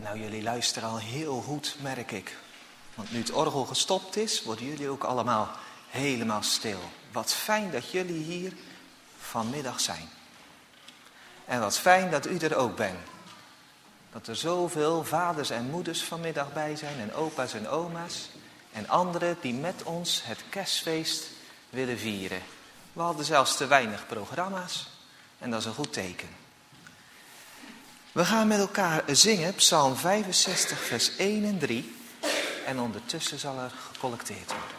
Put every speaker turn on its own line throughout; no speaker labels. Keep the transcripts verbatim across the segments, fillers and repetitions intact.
Nou, jullie luisteren al heel goed, merk ik. Want nu het orgel gestopt is, worden jullie ook allemaal helemaal stil. Wat fijn dat jullie hier vanmiddag zijn. En wat fijn dat u er ook bent. Dat er zoveel vaders en moeders vanmiddag bij zijn en opa's en oma's. En anderen die met ons het kerstfeest willen vieren. We hadden zelfs te weinig programma's en dat is een goed teken. We gaan met elkaar zingen, Psalm vijfenzestig, vers één en drie. En ondertussen zal er gecollecteerd worden.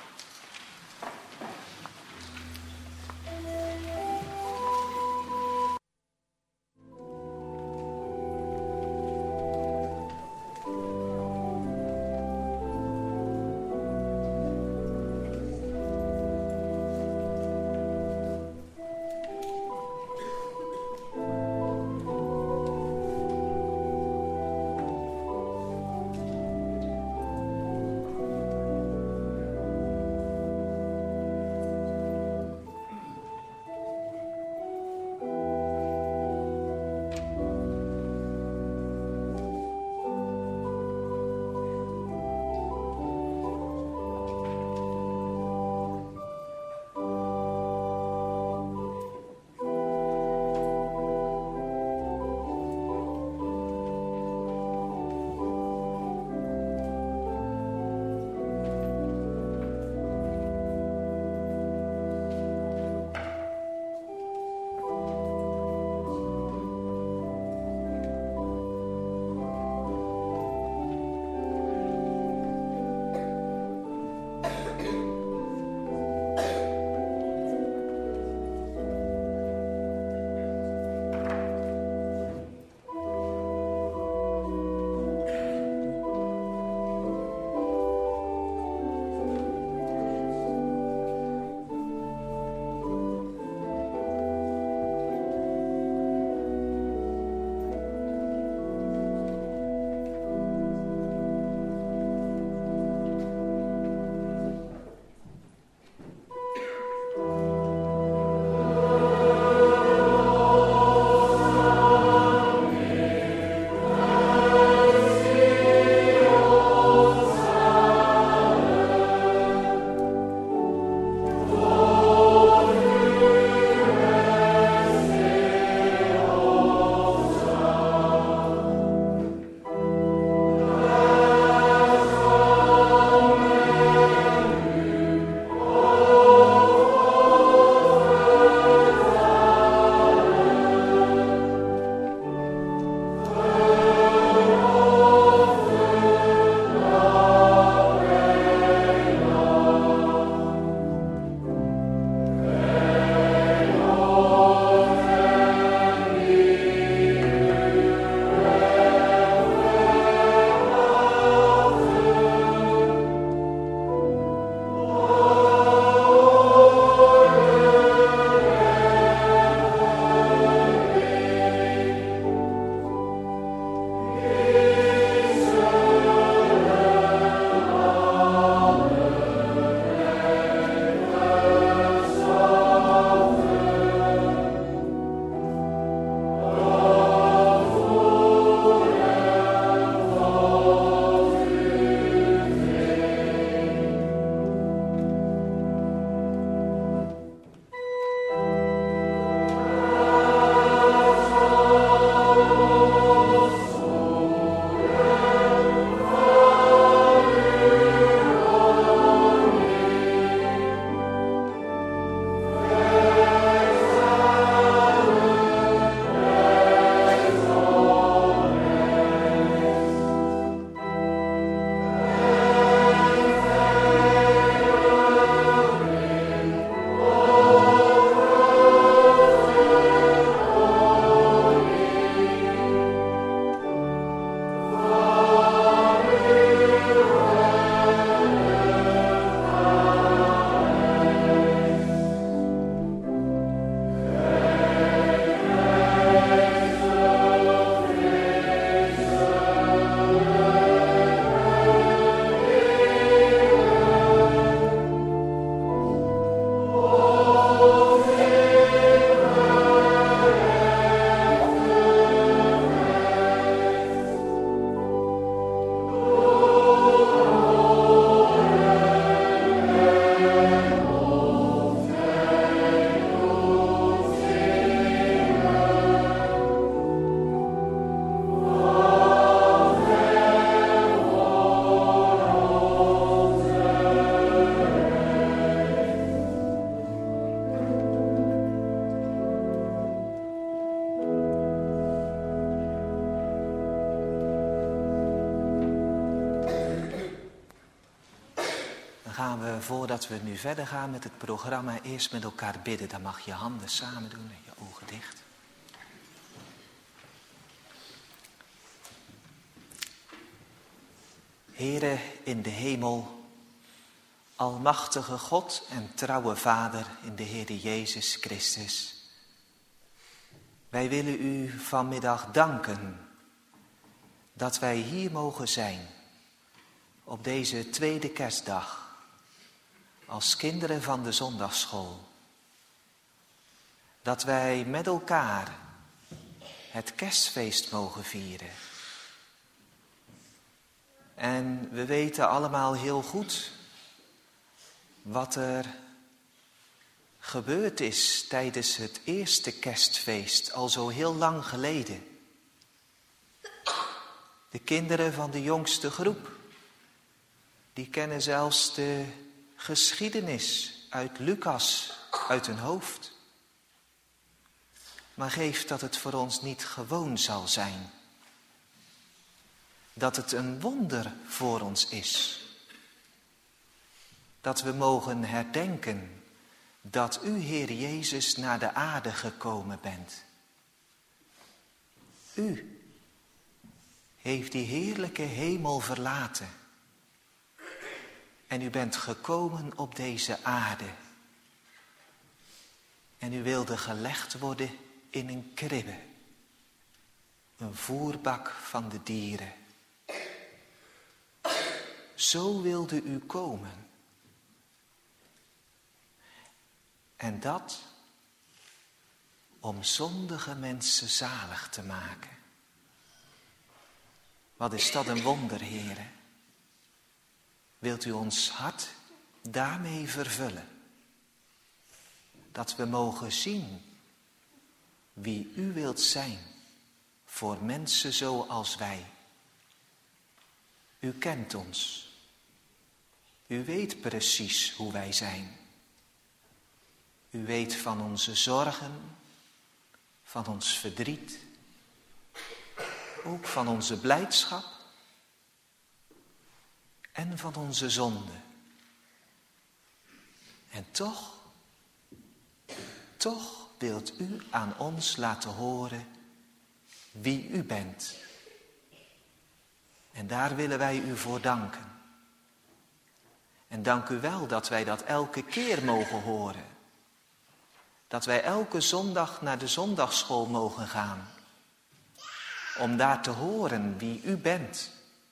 voordat we nu verder gaan met het programma, eerst met elkaar bidden. Dan mag je handen samen doen en je ogen dicht. Heere in de hemel, almachtige God en trouwe Vader in de Heere Jezus Christus. Wij willen u vanmiddag danken dat wij hier mogen zijn op deze tweede kerstdag als kinderen van de zondagsschool. Dat wij met elkaar het kerstfeest mogen vieren. En we weten allemaal heel goed wat er gebeurd is tijdens het eerste kerstfeest, al zo heel lang geleden. De kinderen van de jongste groep, die kennen zelfs de geschiedenis uit Lucas uit hun hoofd. Maar geef dat het voor ons niet gewoon zal zijn. Dat het een wonder voor ons is. Dat we mogen herdenken dat u, Heer Jezus, naar de aarde gekomen bent. U heeft die heerlijke hemel verlaten. En u bent gekomen op deze aarde. En u wilde gelegd worden in een kribbe. Een voerbak van de dieren. Zo wilde u komen. En dat om zondige mensen zalig te maken. Wat is dat een wonder, Heere. Wilt u ons hart daarmee vervullen? Dat we mogen zien wie u wilt zijn voor mensen zoals wij. U kent ons. U weet precies hoe wij zijn. U weet van onze zorgen, van ons verdriet, ook van onze blijdschap en van onze zonde. En toch, toch wilt u aan ons laten horen wie u bent. En daar willen wij u voor danken. En dank u wel dat wij dat elke keer mogen horen. Dat wij elke zondag naar de zondagsschool mogen gaan. Om daar te horen wie u bent.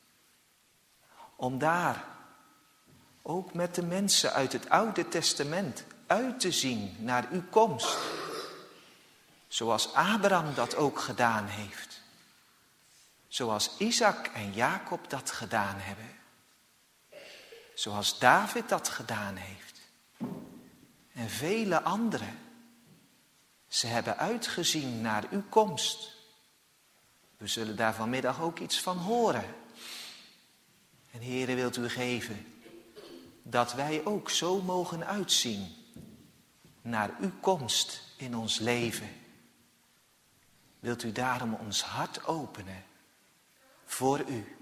Om daar ook met de mensen uit het Oude Testament uit te zien naar uw komst. Zoals Abraham dat ook gedaan heeft. Zoals Isaac en Jacob dat gedaan hebben. Zoals David dat gedaan heeft. En vele anderen. Ze hebben uitgezien naar uw komst. We zullen daar vanmiddag ook iets van horen. En Heere, wilt u geven dat wij ook zo mogen uitzien naar uw komst in ons leven. Wilt u daarom ons hart openen voor u.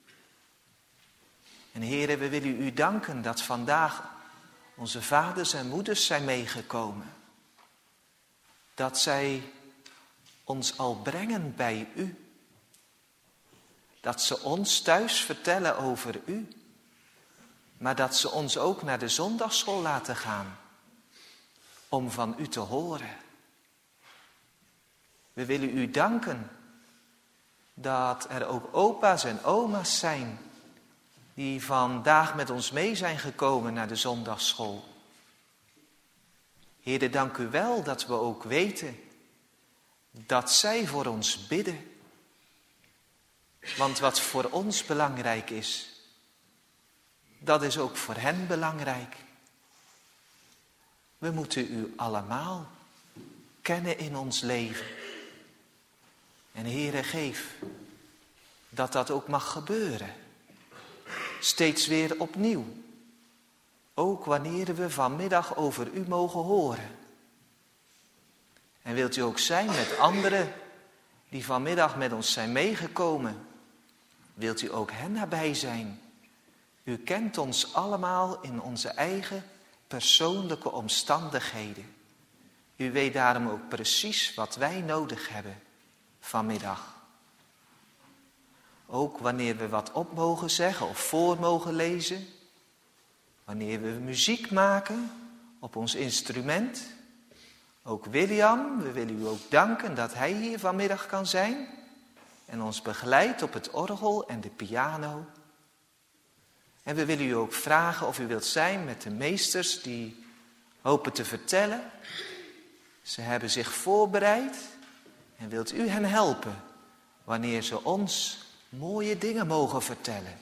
En Heere, we willen u danken dat vandaag onze vaders en moeders zijn meegekomen. Dat zij ons al brengen bij u. Dat ze ons thuis vertellen over u. Maar dat ze ons ook naar de zondagsschool laten gaan. Om van u te horen. We willen u danken dat er ook opa's en oma's zijn die vandaag met ons mee zijn gekomen naar de zondagsschool. Heere, dank u wel dat we ook weten dat zij voor ons bidden. Want wat voor ons belangrijk is, dat is ook voor hen belangrijk. We moeten u allemaal kennen in ons leven. En Heere, geef dat dat ook mag gebeuren. Steeds weer opnieuw. Ook wanneer we vanmiddag over u mogen horen. En wilt u ook zijn met anderen die vanmiddag met ons zijn meegekomen. Wilt u ook hen nabij zijn. U kent ons allemaal in onze eigen persoonlijke omstandigheden. U weet daarom ook precies wat wij nodig hebben vanmiddag. Ook wanneer we wat op mogen zeggen of voor mogen lezen. Wanneer we muziek maken op ons instrument. Ook William, we willen u ook danken dat hij hier vanmiddag kan zijn. En ons begeleidt op het orgel en de piano. En we willen u ook vragen of u wilt zijn met de meesters die hopen te vertellen. Ze hebben zich voorbereid en wilt u hen helpen wanneer ze ons mooie dingen mogen vertellen.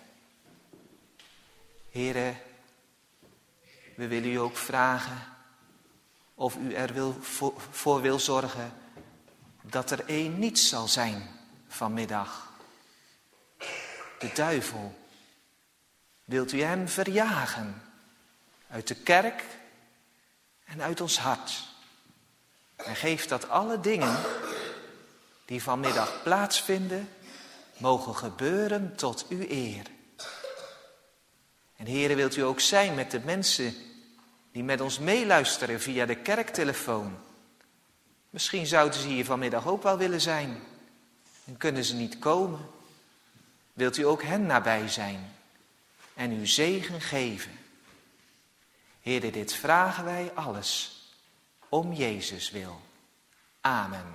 Heren, we willen u ook vragen of u er wil, voor, voor wil zorgen dat er één niets zal zijn vanmiddag. De duivel. Wilt u hem verjagen uit de kerk en uit ons hart. En geeft dat alle dingen die vanmiddag plaatsvinden, mogen gebeuren tot uw eer. En Heere, wilt u ook zijn met de mensen die met ons meeluisteren via de kerktelefoon. Misschien zouden ze hier vanmiddag ook wel willen zijn en kunnen ze niet komen. Wilt u ook hen nabij zijn en uw zegen geven. Heere, dit vragen wij alles om Jezus wil. Amen.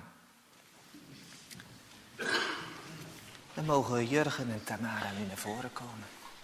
Dan mogen Jurgen en Tamara nu naar voren komen.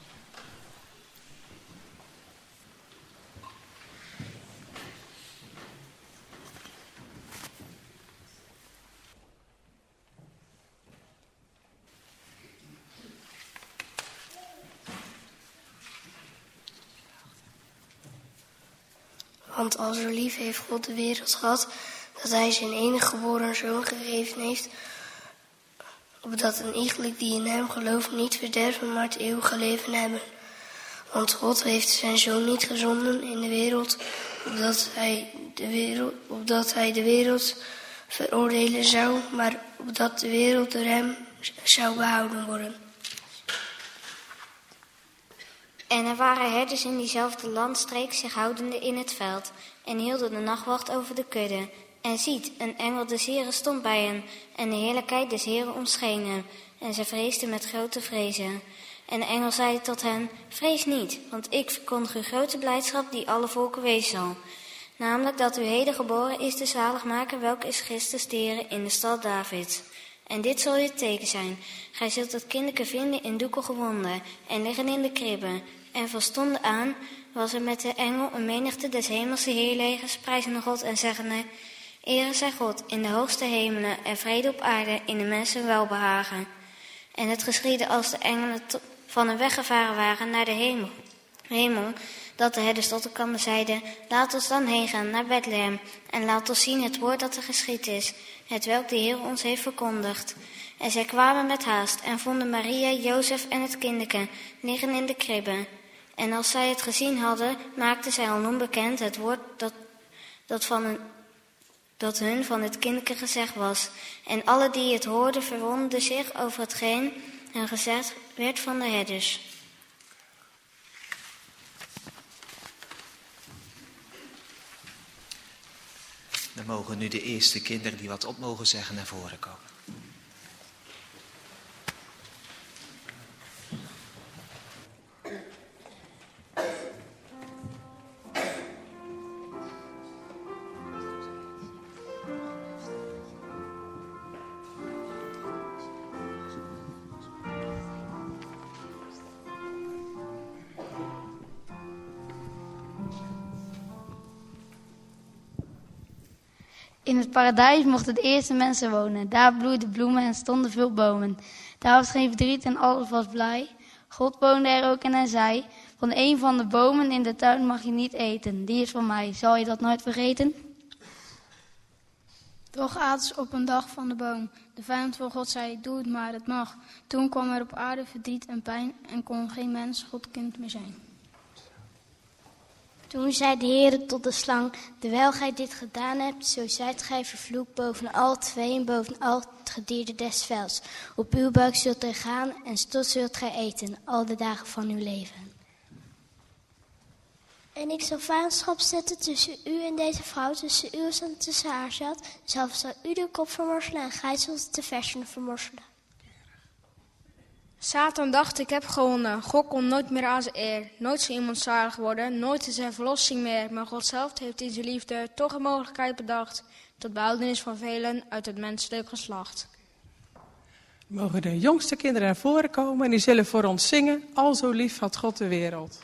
Want al zo lief heeft God de wereld gehad, dat hij zijn enige geboren zoon gegeven heeft, opdat een iegelijk die in hem gelooft niet verderven, maar het eeuwige leven hebben. Want God heeft zijn zoon niet gezonden in de wereld, opdat hij de wereld, opdat hij de wereld veroordelen zou, maar opdat de wereld door hem zou behouden worden.
En er waren herders in diezelfde landstreek zich houdende in het veld en hielden de nachtwacht over de kudde. En ziet, een engel des Heren stond bij hen en de heerlijkheid des Heren omscheen hem. En zij vreesden met grote vrezen. En de engel zei tot hen, vrees niet, want ik verkondig u grote blijdschap die alle volken wezen zal. Namelijk dat u heden geboren is de zaligmaker, welke is Christus de Heere in de stad Davids. En dit zal u het teken zijn. Gij zult het kinderke vinden in doeken gewonden en liggen in de kribben. En van stonden aan was er met de engel een menigte des hemelse heerlegers, prijzende God en zeggende, Ere zij God in de hoogste hemelen en vrede op aarde in de mensen welbehagen. En het geschiedde als de engelen van een weggevaren waren naar de hemel, hemel dat de herders tot elkaar zeiden, laat ons dan heen gaan naar Bethlehem en laat ons zien het woord dat er geschied is, het welk de Heer ons heeft verkondigd. En zij kwamen met haast en vonden Maria, Jozef en het kinderke liggen in de kribbe. En als zij het gezien hadden, maakten zij al onbekend het woord dat, dat, van een, dat hun van het kinderke gezegd was. En alle die het hoorden verwonderden zich over hetgeen hen gezegd werd van de herders.
Dan mogen nu de eerste kinderen die wat op mogen zeggen naar voren komen.
In het paradijs mochten de eerste mensen wonen. Daar bloeiden bloemen en stonden veel bomen. Daar was geen verdriet en alles was blij. God woonde er ook en hij zei, van een van de bomen in de tuin mag je niet eten. Die is van mij. Zal je dat nooit vergeten?
Toch aten ze op een dag van de boom. De vijand van God zei, doe het maar, het mag. Toen kwam er op aarde verdriet en pijn en kon geen mens Godkind meer zijn.
Toen zei de Heere tot de slang, terwijl gij dit gedaan hebt, zo zijt gij vervloekt boven al het vee en boven al het gedierte des velds. Op uw buik zult gij gaan en stof zult gij eten, al de dagen van uw leven. En ik zal vijandschap zetten tussen u en deze vrouw, tussen u en tussen haar zat. Zelfs zal u de kop vermorselen en gij zult de versen vermorselen.
Satan dacht, ik heb gewonnen. God komt nooit meer aan zijn eer. Nooit zal iemand zalig worden, nooit is er verlossing meer. Maar God zelf heeft in zijn liefde toch een mogelijkheid bedacht. Tot behoudenis van velen uit het menselijk geslacht.
Mogen de jongste kinderen naar voren komen en die zullen voor ons zingen. Al zo lief had God de wereld.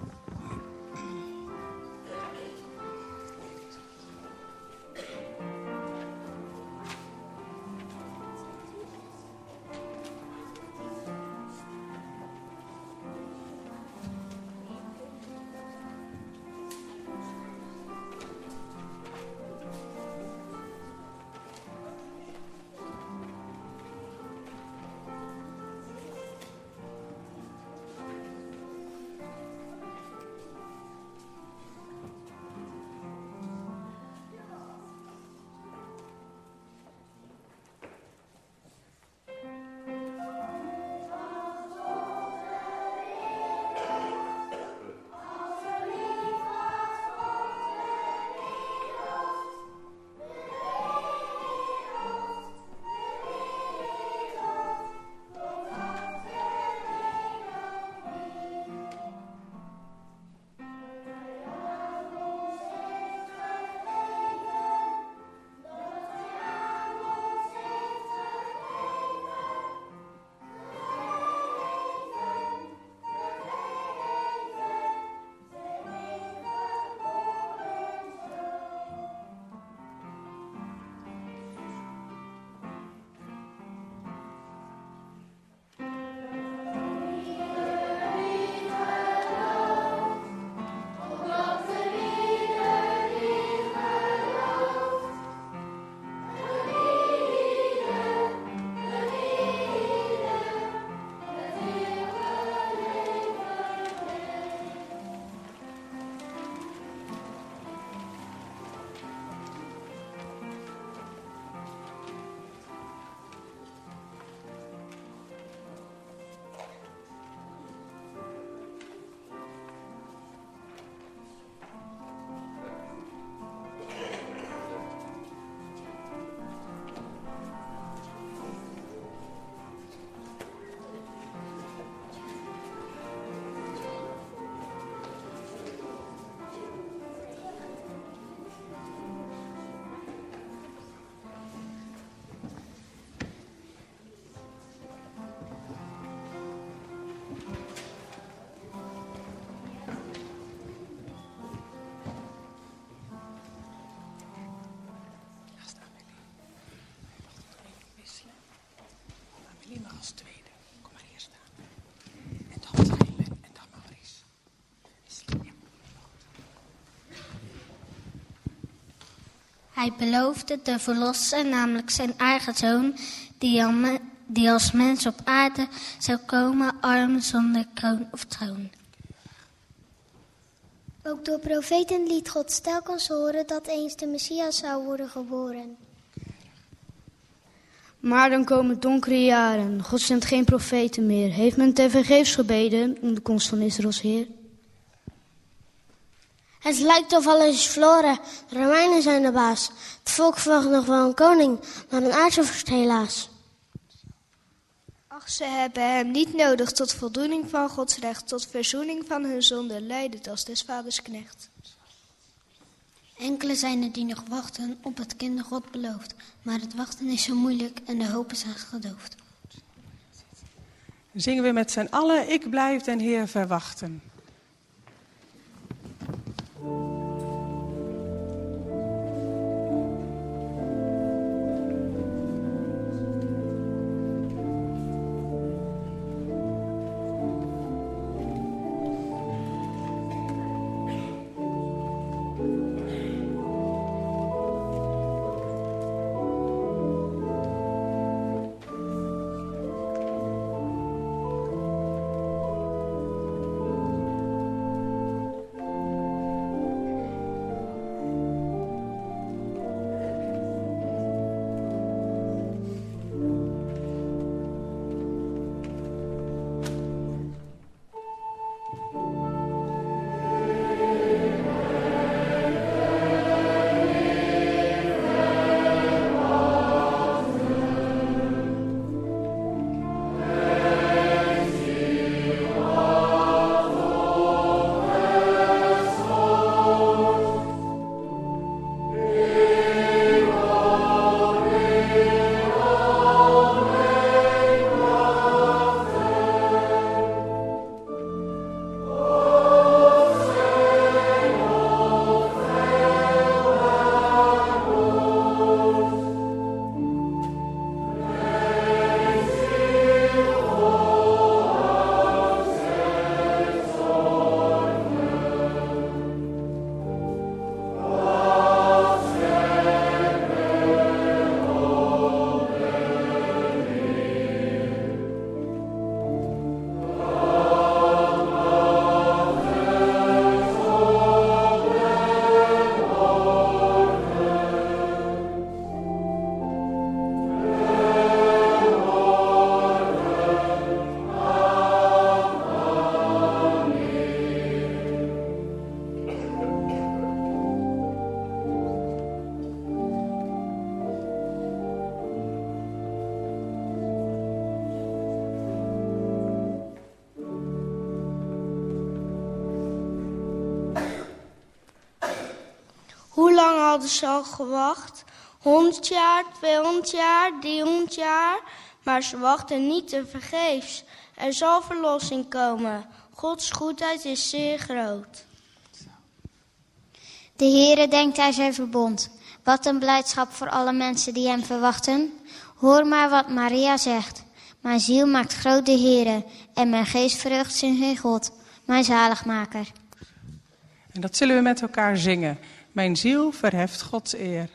Als tweede. Kom maar hier staan. En dan Tijmen en dan Maurice.
Hij beloofde de verlosser, namelijk zijn eigen zoon, die, al me, die als mens op aarde zou komen, arm zonder kroon of troon. Ook door profeten liet God telkens horen dat eens de Messias zou worden geboren.
Maar dan komen donkere jaren. God zendt geen profeten meer. Heeft men tevergeefs gebeden om de komst van Israëls Heer?
Het lijkt of alles is verloren. De Romeinen zijn de baas. Het volk verwacht nog wel een koning, maar een aardse vorst helaas.
Ach, ze hebben hem niet nodig tot voldoening van Gods recht, tot verzoening van hun zonde, leidend als des vaders knecht.
Enkele zijn er die nog wachten op het kind dat God belooft. Maar het wachten is zo moeilijk en de hoop is haast gedoofd.
Zingen we met z'n allen, ik blijf den Heer verwachten.
hadden ze al gewacht. Honderd jaar, tweehonderd jaar, driehonderd jaar. Maar ze wachten niet te vergeefs. Er zal verlossing komen. Gods goedheid is zeer groot.
De Heere denkt aan zijn verbond. Wat een blijdschap voor alle mensen die hem verwachten. Hoor maar wat Maria zegt. Mijn ziel maakt groot de Heere. En mijn geest verheugt zich in God, mijn zaligmaker.
En dat zullen we met elkaar zingen. Mijn ziel verheft Gods eer.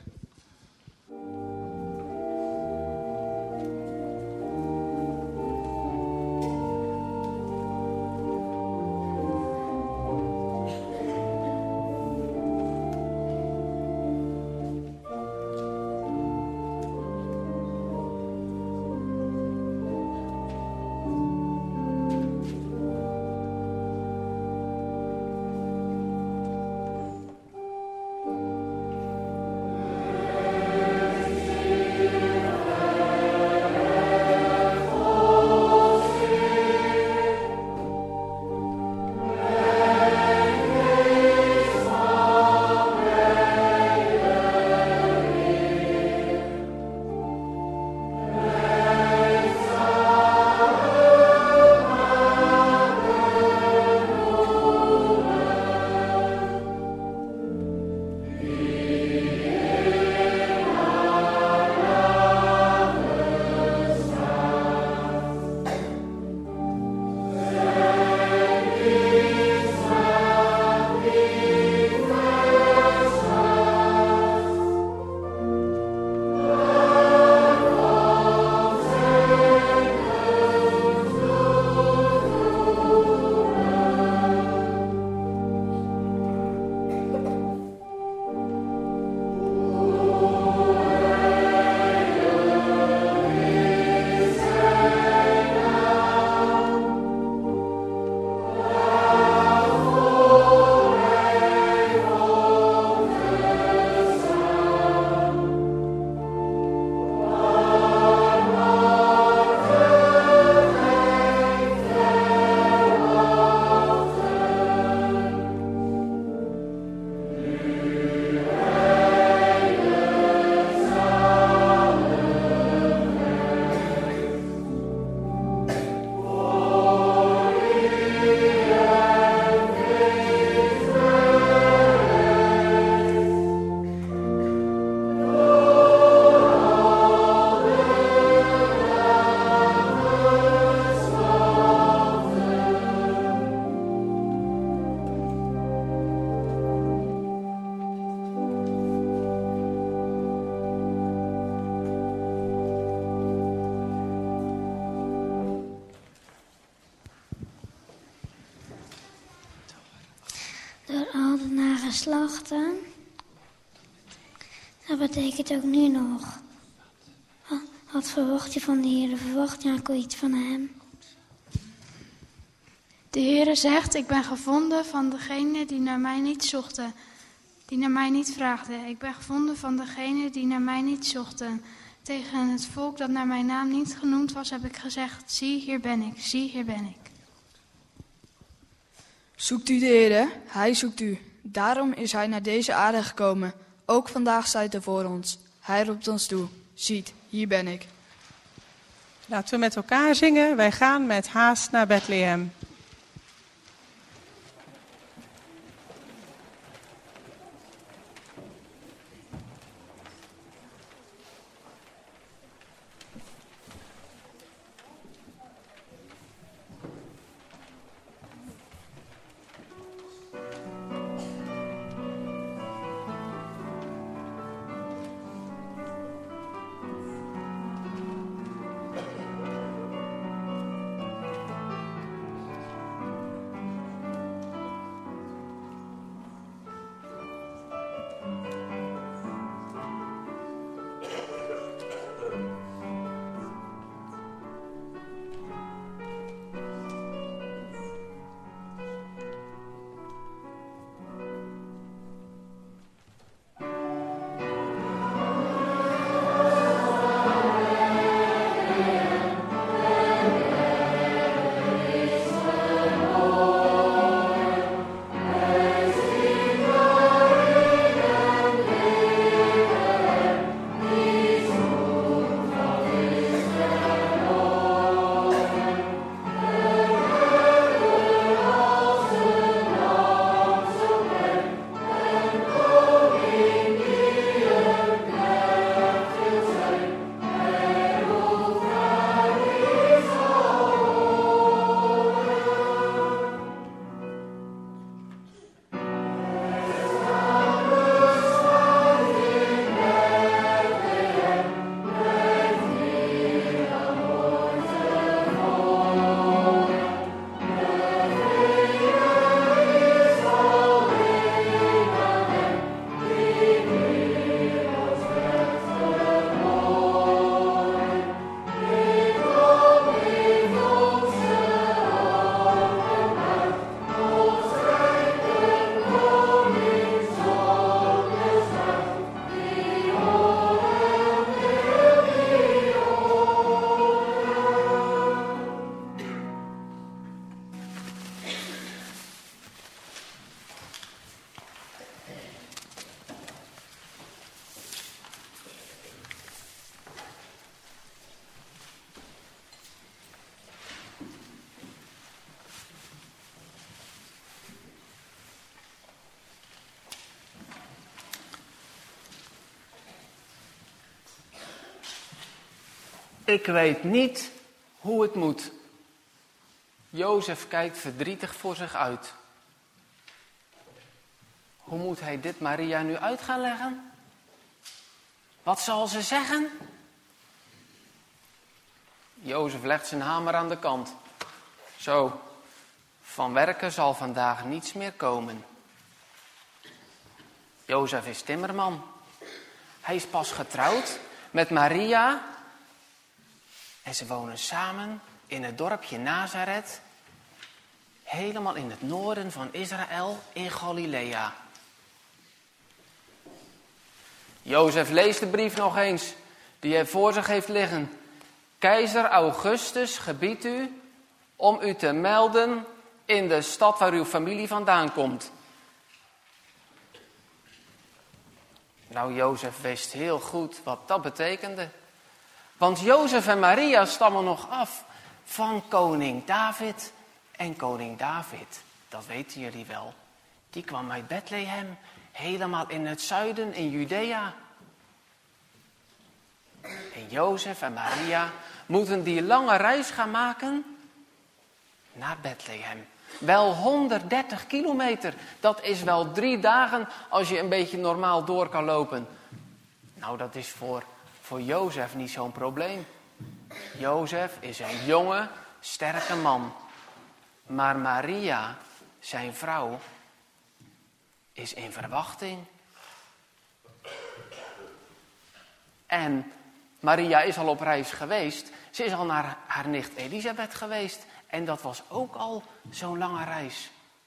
Door al de nageslachten. Dat betekent ook nu nog. Wat verwacht je van de Heer? Verwacht je ook iets van hem?
De Heere zegt, ik ben gevonden van degene die naar mij niet zochten, die naar mij niet vraagden. Ik ben gevonden van degene die naar mij niet zochten. Tegen het volk dat naar mijn naam niet genoemd was, heb ik gezegd, zie, hier ben ik, zie, hier ben ik.
Zoekt u de Heere, hij zoekt u. Daarom is hij naar deze aarde gekomen. Ook vandaag staat hij voor ons. Hij roept ons toe. Ziet, hier ben ik.
Laten we met elkaar zingen. Wij gaan met haast naar Bethlehem.
Ik weet niet hoe het moet. Jozef kijkt verdrietig voor zich uit. Hoe moet hij dit Maria nu uit gaan leggen? Wat zal ze zeggen? Jozef legt zijn hamer aan de kant. Zo, van werken zal vandaag niets meer komen. Jozef is timmerman. Hij is pas getrouwd met Maria. En ze wonen samen in het dorpje Nazareth. Helemaal in het noorden van Israël in Galilea. Jozef leest de brief nog eens die hij voor zich heeft liggen. Keizer Augustus gebiedt u om u te melden in de stad waar uw familie vandaan komt. Nou, Jozef wist heel goed wat dat betekende. Want Jozef en Maria stammen nog af van koning David. En koning David, dat weten jullie wel, die kwam uit Bethlehem, helemaal in het zuiden, in Judea. En Jozef en Maria moeten die lange reis gaan maken naar Bethlehem. Wel honderddertig kilometer, dat is wel drie dagen als je een beetje normaal door kan lopen. Nou, dat is voor, voor Jozef niet zo'n probleem. Jozef is een jonge, sterke man. Maar Maria, zijn vrouw, is in verwachting. En Maria is al op reis geweest. Ze is al naar haar nicht Elisabeth geweest. En dat was ook al zo'n lange reis.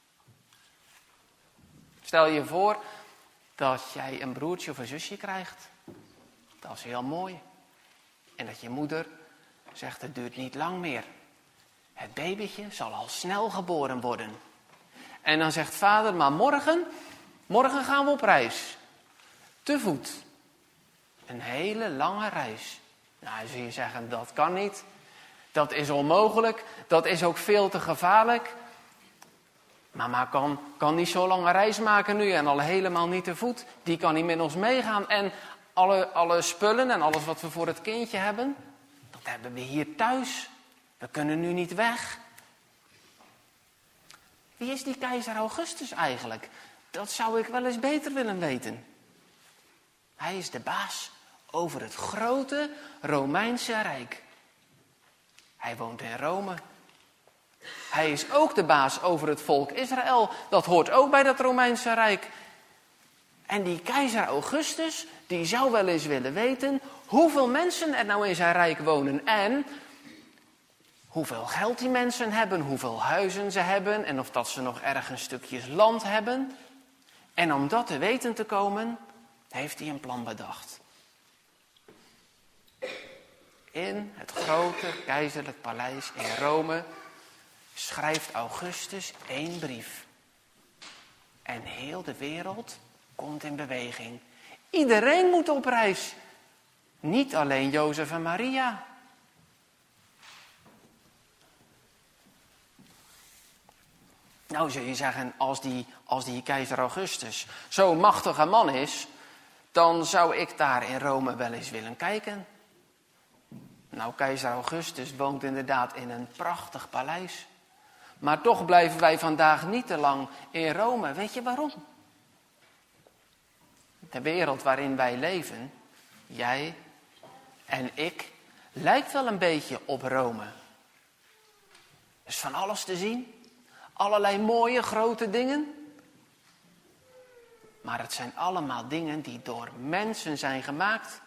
Stel je voor dat jij een broertje of een zusje krijgt. Dat is heel mooi. En dat je moeder zegt, het duurt niet lang meer. Het babytje zal al snel geboren worden. En dan zegt vader, maar morgen, morgen gaan we op reis. Te voet. Een hele lange reis. Nou, dan zul je zeggen, dat kan niet. Dat is onmogelijk. Dat is ook veel te gevaarlijk. Mama kan, kan niet zo'n lange reis maken nu en al helemaal niet te voet. Die kan niet met ons meegaan. En alle, alle spullen en alles wat we voor het kindje hebben, dat hebben we hier thuis. We kunnen nu niet weg. Wie is die keizer Augustus eigenlijk? Dat zou ik wel eens beter willen weten. Hij is de baas over het grote Romeinse Rijk. Hij woont in Rome. Hij is ook de baas over het volk Israël. Dat hoort ook bij dat Romeinse Rijk. En die keizer Augustus, die zou wel eens willen weten hoeveel mensen er nou in zijn rijk wonen. En hoeveel geld die mensen hebben, hoeveel huizen ze hebben en of dat ze nog ergens stukjes land hebben. En om dat te weten te komen, heeft hij een plan bedacht. In het grote keizerlijk paleis in Rome schrijft Augustus één brief. En heel de wereld komt in beweging. Iedereen moet op reis. Niet alleen Jozef en Maria. Nou zul je zeggen, als die, als die keizer Augustus zo'n machtige man is, dan zou ik daar in Rome wel eens willen kijken. Nou, keizer Augustus woont inderdaad in een prachtig paleis. Maar toch blijven wij vandaag niet te lang in Rome. Weet je waarom? De wereld waarin wij leven, jij en ik, lijkt wel een beetje op Rome. Er is van alles te zien. Allerlei mooie grote dingen. Maar het zijn allemaal dingen die door mensen zijn gemaakt.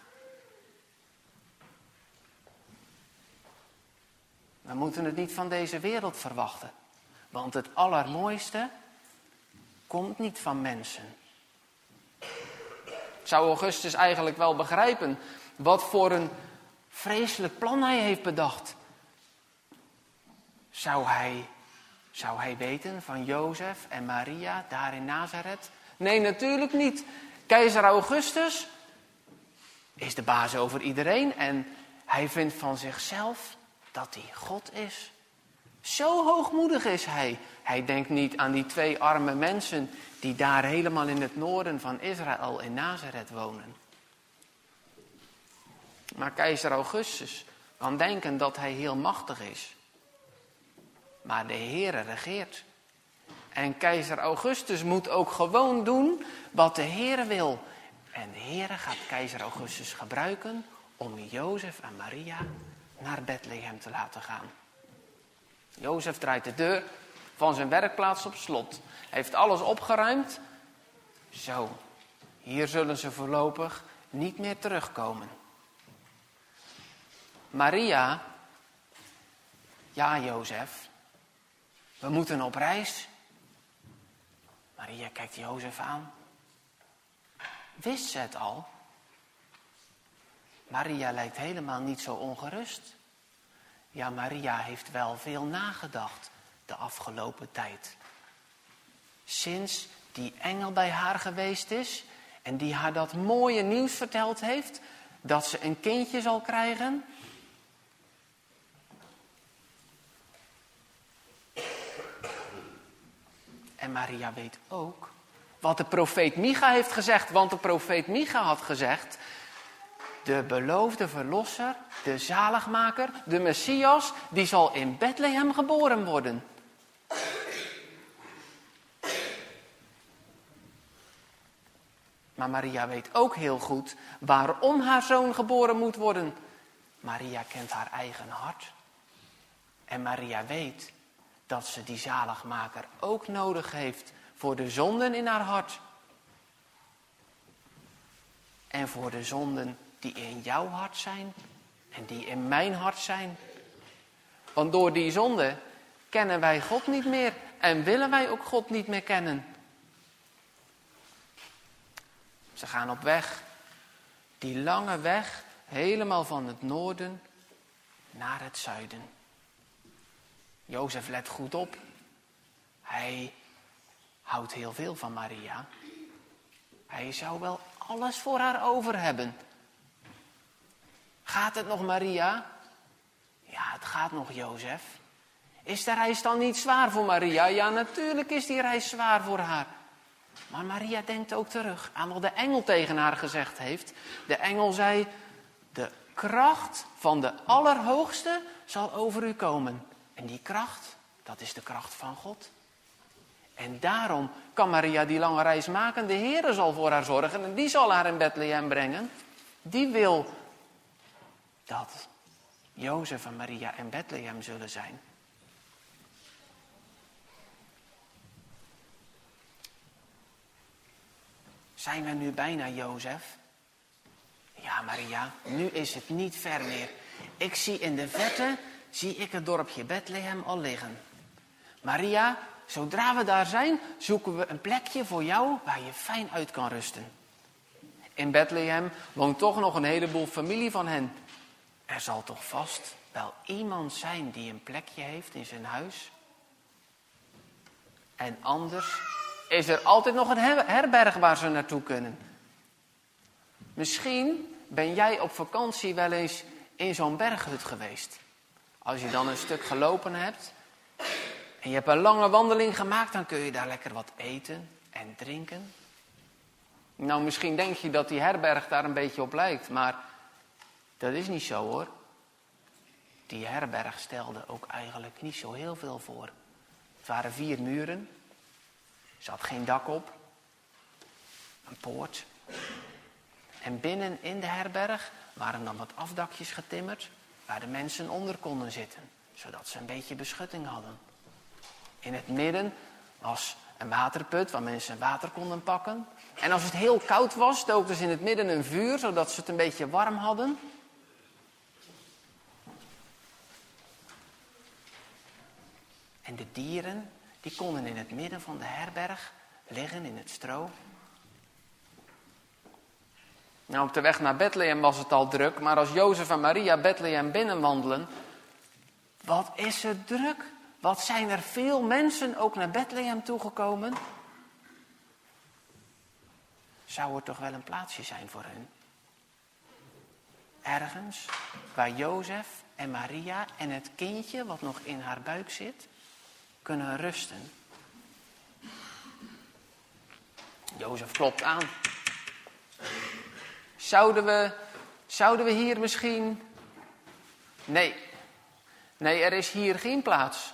We moeten het niet van deze wereld verwachten. Want het allermooiste komt niet van mensen. Zou Augustus eigenlijk wel begrijpen wat voor een vreselijk plan hij heeft bedacht? Zou hij, zou hij weten van Jozef en Maria daar in Nazareth? Nee, natuurlijk niet. Keizer Augustus is de baas over iedereen en hij vindt van zichzelf dat hij God is. Zo hoogmoedig is hij. Hij denkt niet aan die twee arme mensen die daar helemaal in het noorden van Israël in Nazareth wonen. Maar keizer Augustus kan denken dat hij heel machtig is. Maar de Heere regeert. En keizer Augustus moet ook gewoon doen wat de Heere wil. En de Heere gaat keizer Augustus gebruiken om Jozef en Maria naar Bethlehem te laten gaan. Jozef draait de deur van zijn werkplaats op slot. Hij heeft alles opgeruimd. Zo, hier zullen ze voorlopig niet meer terugkomen. Maria, ja Jozef, we moeten op reis. Maria kijkt Jozef aan. Wist ze het al? Maria lijkt helemaal niet zo ongerust. Ja, Maria heeft wel veel nagedacht de afgelopen tijd. Sinds die engel bij haar geweest is en die haar dat mooie nieuws verteld heeft, dat ze een kindje zal krijgen. En Maria weet ook wat de profeet Micha heeft gezegd. Want de profeet Micha had gezegd, de beloofde verlosser, de zaligmaker, de Messias, die zal in Bethlehem geboren worden. Maar Maria weet ook heel goed waarom haar zoon geboren moet worden. Maria kent haar eigen hart. En Maria weet dat ze die zaligmaker ook nodig heeft voor de zonden in haar hart. En voor de zonden die in jouw hart zijn en die in mijn hart zijn. Want door die zonde kennen wij God niet meer en willen wij ook God niet meer kennen. Ze gaan op weg, die lange weg, helemaal van het noorden naar het zuiden. Jozef let goed op. Hij houdt heel veel van Maria. Hij zou wel alles voor haar over hebben. Gaat het nog, Maria? Ja, het gaat nog, Jozef. Is de reis dan niet zwaar voor Maria? Ja, natuurlijk is die reis zwaar voor haar. Maar Maria denkt ook terug aan wat de engel tegen haar gezegd heeft. De engel zei, de kracht van de Allerhoogste zal over u komen. En die kracht, dat is de kracht van God. En daarom kan Maria die lange reis maken. De Heere zal voor haar zorgen en die zal haar in Bethlehem brengen. Die wil dat Jozef en Maria in Bethlehem zullen zijn. Zijn we nu bijna, Jozef? Ja, Maria, nu is het niet ver meer. Ik zie in de verte, zie ik het dorpje Bethlehem al liggen. Maria, zodra we daar zijn, zoeken we een plekje voor jou waar je fijn uit kan rusten. In Bethlehem woont toch nog een heleboel familie van hen. Er zal toch vast wel iemand zijn die een plekje heeft in zijn huis. En anders is er altijd nog een herberg waar ze naartoe kunnen. Misschien ben jij op vakantie wel eens in zo'n berghut geweest. Als je dan een stuk gelopen hebt en je hebt een lange wandeling gemaakt, dan kun je daar lekker wat eten en drinken. Nou, misschien denk je dat die herberg daar een beetje op lijkt, maar dat is niet zo, hoor. Die herberg stelde ook eigenlijk niet zo heel veel voor. Het waren vier muren. Er zat geen dak op. Een poort. En binnen in de herberg waren dan wat afdakjes getimmerd waar de mensen onder konden zitten, zodat ze een beetje beschutting hadden. In het midden was een waterput waar mensen water konden pakken. En als het heel koud was, stookten ze in het midden een vuur, zodat ze het een beetje warm hadden. En de dieren, die konden in het midden van de herberg liggen in het stro. Nou, op de weg naar Bethlehem was het al druk, maar als Jozef en Maria Bethlehem binnenwandelen, wat is er druk? Wat zijn er veel mensen ook naar Bethlehem toegekomen? Zou er toch wel een plaatsje zijn voor hen? Ergens waar Jozef en Maria en het kindje wat nog in haar buik zit, kunnen rusten. Jozef klopt aan. Zouden we, zouden we hier misschien Nee, nee, er is hier geen plaats.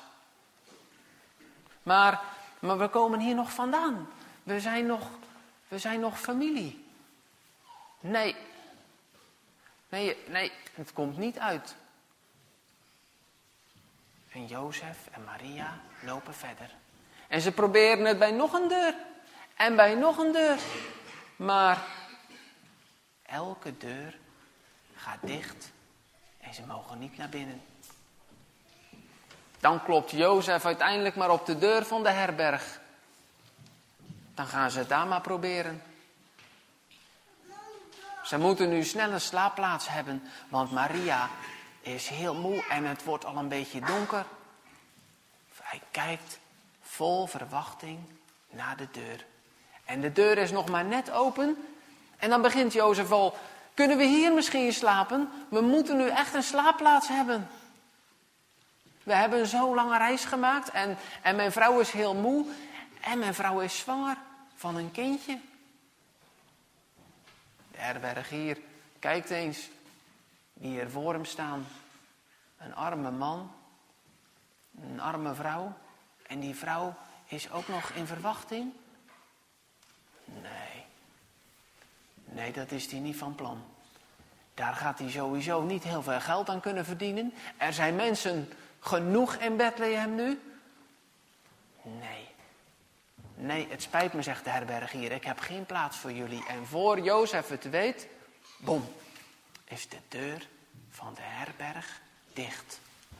Maar, maar we komen hier nog vandaan. We zijn nog, we zijn nog familie. Nee, nee, nee, het komt niet uit. En Jozef en Maria lopen verder. En ze proberen het bij nog een deur. En bij nog een deur. Maar elke deur gaat dicht. En ze mogen niet naar binnen. Dan klopt Jozef uiteindelijk maar op de deur van de herberg. Dan gaan ze het daar maar proberen. Ze moeten nu snel een slaapplaats hebben. Want Maria is heel moe en het wordt al een beetje donker. Hij kijkt vol verwachting naar de deur. En de deur is nog maar net open. En dan begint Jozef al: kunnen we hier misschien slapen? We moeten nu echt een slaapplaats hebben. We hebben zo'n lange reis gemaakt en, en mijn vrouw is heel moe. En mijn vrouw is zwanger van een kindje. De herbergier kijkt eens wie er voor hem staan. Een arme man, een arme vrouw. En die vrouw is ook nog in verwachting? Nee. Nee, dat is hij niet van plan. Daar gaat hij sowieso niet heel veel geld aan kunnen verdienen. Er zijn mensen genoeg in Bethlehem nu. Nee. Nee, het spijt me, zegt de herbergier. Ik heb geen plaats voor jullie. En voor Jozef het weet, bom, is de deur van de herberg dicht.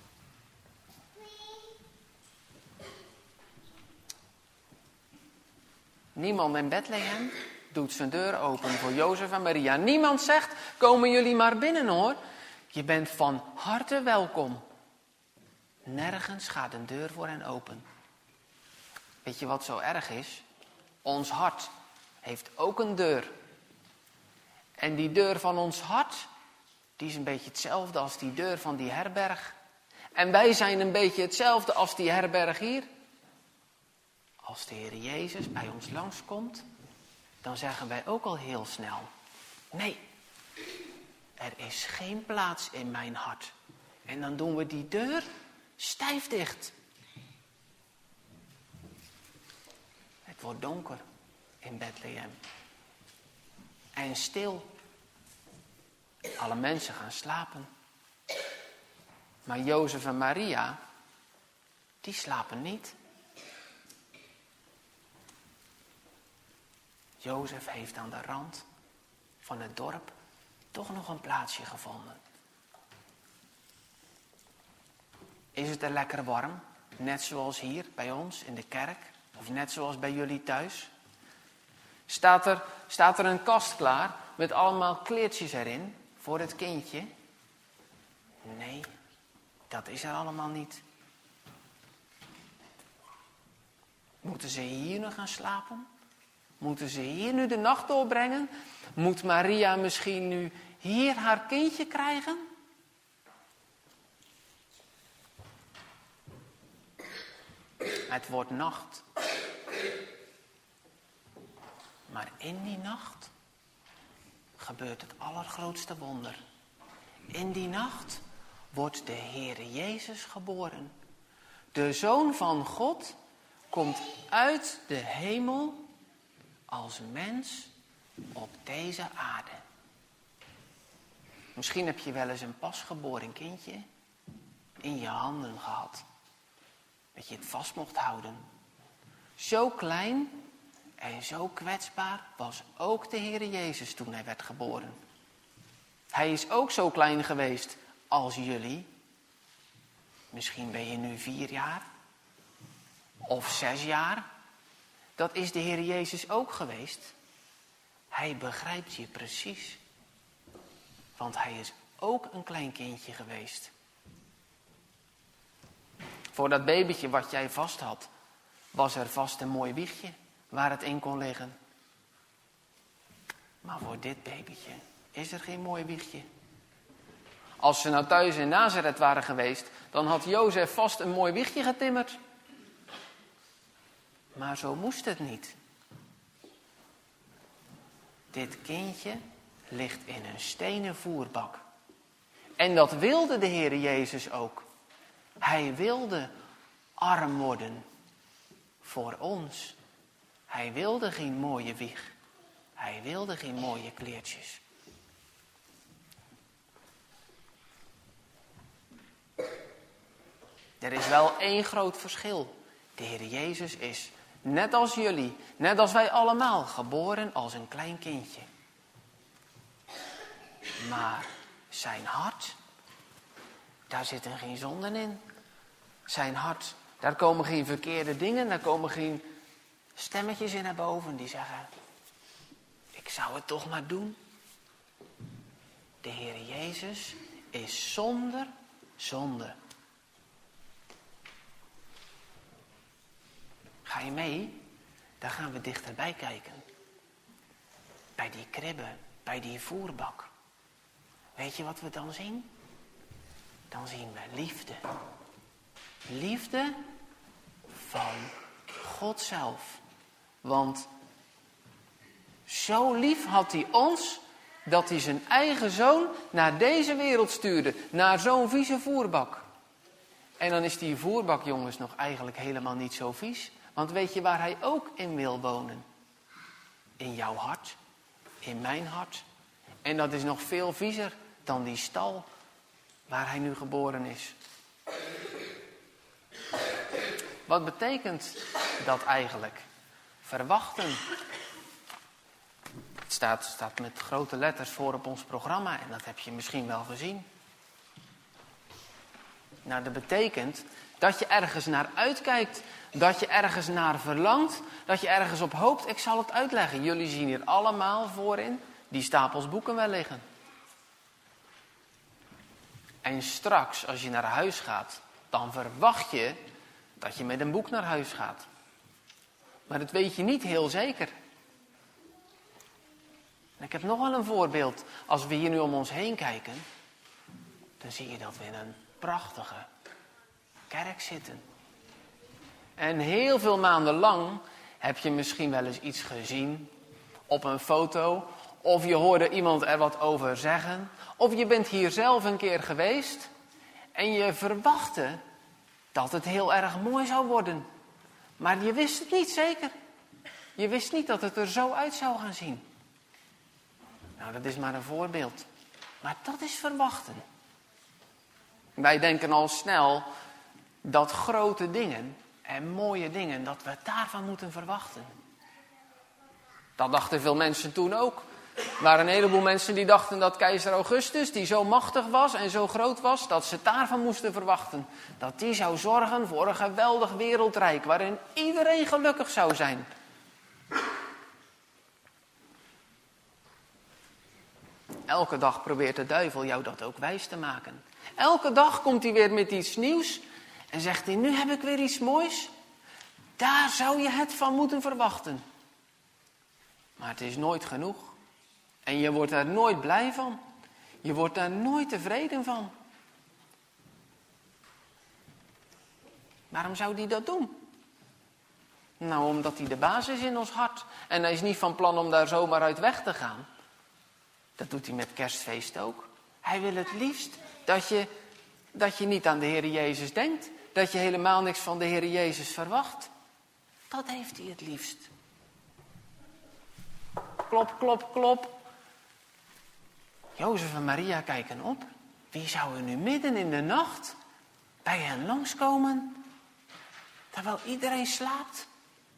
Niemand in Bethlehem doet zijn deur open voor Jozef en Maria. Niemand zegt, komen jullie maar binnen hoor. Je bent van harte welkom. Nergens gaat een deur voor hen open. Weet je wat zo erg is? Ons hart heeft ook een deur. En die deur van ons hart, die is een beetje hetzelfde als die deur van die herberg. En wij zijn een beetje hetzelfde als die herberg hier. Als de Heer Jezus bij ons langskomt, dan zeggen wij ook al heel snel: nee, er is geen plaats in mijn hart. En dan doen we die deur stijf dicht. Het wordt donker in Bethlehem. En stil. Alle mensen gaan slapen. Maar Jozef en Maria, die slapen niet. Jozef heeft aan de rand van het dorp toch nog een plaatsje gevonden. Is het er lekker warm? Net zoals hier bij ons in de kerk? Of net zoals bij jullie thuis? Staat er, staat er een kast klaar met allemaal kleertjes erin voor het kindje? Nee, dat is er allemaal niet. Moeten ze hier nog gaan slapen? Moeten ze hier nu de nacht doorbrengen? Moet Maria misschien nu hier haar kindje krijgen? Het wordt nacht. Maar in die nacht gebeurt het allergrootste wonder. In die nacht wordt de Heere Jezus geboren. De Zoon van God komt uit de hemel als mens op deze aarde. Misschien heb je wel eens een pasgeboren kindje in je handen gehad. Dat je het vast mocht houden. Zo klein en zo kwetsbaar was ook de Heere Jezus toen hij werd geboren. Hij is ook zo klein geweest als jullie. Misschien ben je nu vier jaar. Of zes jaar. Dat is de Heere Jezus ook geweest. Hij begrijpt je precies. Want hij is ook een klein kindje geweest. Voor dat babytje wat jij vast had, was er vast een mooi wiegje waar het in kon liggen. Maar voor dit babytje is er geen mooi wiegje. Als ze nou thuis in Nazareth waren geweest, dan had Jozef vast een mooi wiegje getimmerd. Maar zo moest het niet. Dit kindje ligt in een stenen voerbak. En dat wilde de Heer Jezus ook. Hij wilde arm worden voor ons. Hij wilde geen mooie wieg. Hij wilde geen mooie kleertjes. Er is wel één groot verschil. De Heer Jezus is, net als jullie, net als wij allemaal, geboren als een klein kindje. Maar zijn hart, daar zitten geen zonden in. Zijn hart, daar komen geen verkeerde dingen, daar komen geen stemmetjes in naar boven die zeggen, ik zou het toch maar doen. De Heer Jezus is zonder zonde. Ga je mee? Daar gaan we dichterbij kijken. Bij die kribbe, bij die voerbak. Weet je wat we dan zien? Dan zien we liefde. Liefde van God zelf. Want zo lief had hij ons, dat hij zijn eigen zoon naar deze wereld stuurde. Naar zo'n vieze voerbak. En dan is die voerbak, jongens, nog eigenlijk helemaal niet zo vies. Want weet je waar hij ook in wil wonen? In jouw hart. In mijn hart. En dat is nog veel viezer dan die stal waar hij nu geboren is. Wat betekent dat eigenlijk? Verwachten. Het staat, staat met grote letters voor op ons programma en dat heb je misschien wel gezien. Nou, dat betekent dat je ergens naar uitkijkt, dat je ergens naar verlangt, dat je ergens op hoopt. Ik zal het uitleggen. Jullie zien hier allemaal voorin die stapels boeken wel liggen. En straks, als je naar huis gaat, dan verwacht je dat je met een boek naar huis gaat. Maar dat weet je niet heel zeker. En ik heb nog wel een voorbeeld. Als we hier nu om ons heen kijken, dan zie je dat we in een prachtige kerk zitten. En heel veel maanden lang heb je misschien wel eens iets gezien op een foto. Of je hoorde iemand er wat over zeggen. Of je bent hier zelf een keer geweest. En je verwachtte dat het heel erg mooi zou worden. Maar je wist het niet zeker. Je wist niet dat het er zo uit zou gaan zien. Nou, dat is maar een voorbeeld. Maar dat is verwachten. Wij denken al snel dat grote dingen en mooie dingen, dat we daarvan moeten verwachten. Dat dachten veel mensen toen ook. Er waren een heleboel mensen die dachten dat keizer Augustus, die zo machtig was en zo groot was, dat ze daarvan moesten verwachten. Dat die zou zorgen voor een geweldig wereldrijk, waarin iedereen gelukkig zou zijn. Elke dag probeert de duivel jou dat ook wijs te maken. Elke dag komt hij weer met iets nieuws en zegt hij, nu heb ik weer iets moois. Daar zou je het van moeten verwachten. Maar het is nooit genoeg. En je wordt er nooit blij van. Je wordt er nooit tevreden van. Waarom zou hij dat doen? Nou, omdat hij de baas is in ons hart. En hij is niet van plan om daar zomaar uit weg te gaan. Dat doet hij met kerstfeest ook. Hij wil het liefst dat je, dat je niet aan de Heer Jezus denkt. Dat je helemaal niks van de Heer Jezus verwacht. Dat heeft hij het liefst. Klop, klop, klop. Jozef en Maria kijken op. Wie zou er nu midden in de nacht bij hen langskomen, terwijl iedereen slaapt?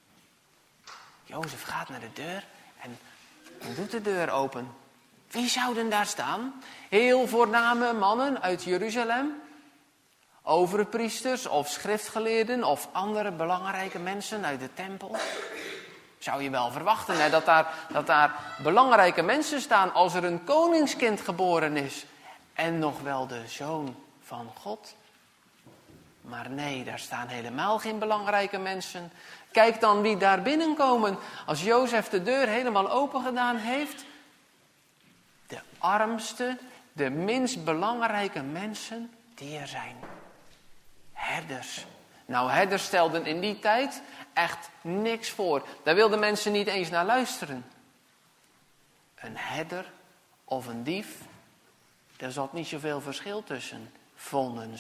Jozef gaat naar de deur en, en doet de deur open. Wie zouden daar staan? Heel voorname mannen uit Jeruzalem. Overpriesters of schriftgeleerden of andere belangrijke mensen uit de tempel. Zou je wel verwachten hè, dat, daar, dat daar belangrijke mensen staan als er een koningskind geboren is. En nog wel de zoon van God. Maar nee, daar staan helemaal geen belangrijke mensen. Kijk dan wie daar binnenkomen. Als Jozef de deur helemaal open gedaan heeft. De armste, de minst belangrijke mensen die er zijn. Herders. Nou, herders stelden in die tijd echt niks voor. Daar wilden mensen niet eens naar luisteren. Een herder of een dief, Daar zat niet zoveel verschil tussen, vonden ze.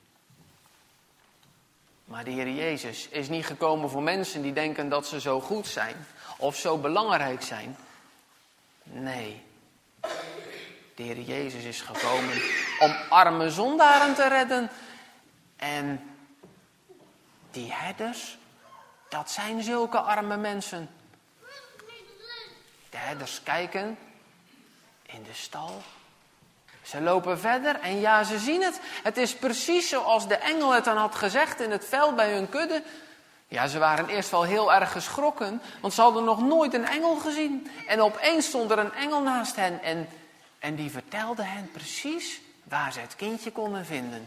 Maar de Heer Jezus is niet gekomen voor mensen die denken dat ze zo goed zijn of zo belangrijk zijn. Nee, de Heer Jezus is gekomen om arme zondaren te redden. En die herders, dat zijn zulke arme mensen. De herders kijken in de stal. Ze lopen verder en ja, ze zien het. Het is precies zoals de engel het dan had gezegd in het veld bij hun kudde. Ja, ze waren eerst wel heel erg geschrokken, want ze hadden nog nooit een engel gezien. En opeens stond er een engel naast hen en, en die vertelde hen precies waar ze het kindje konden vinden.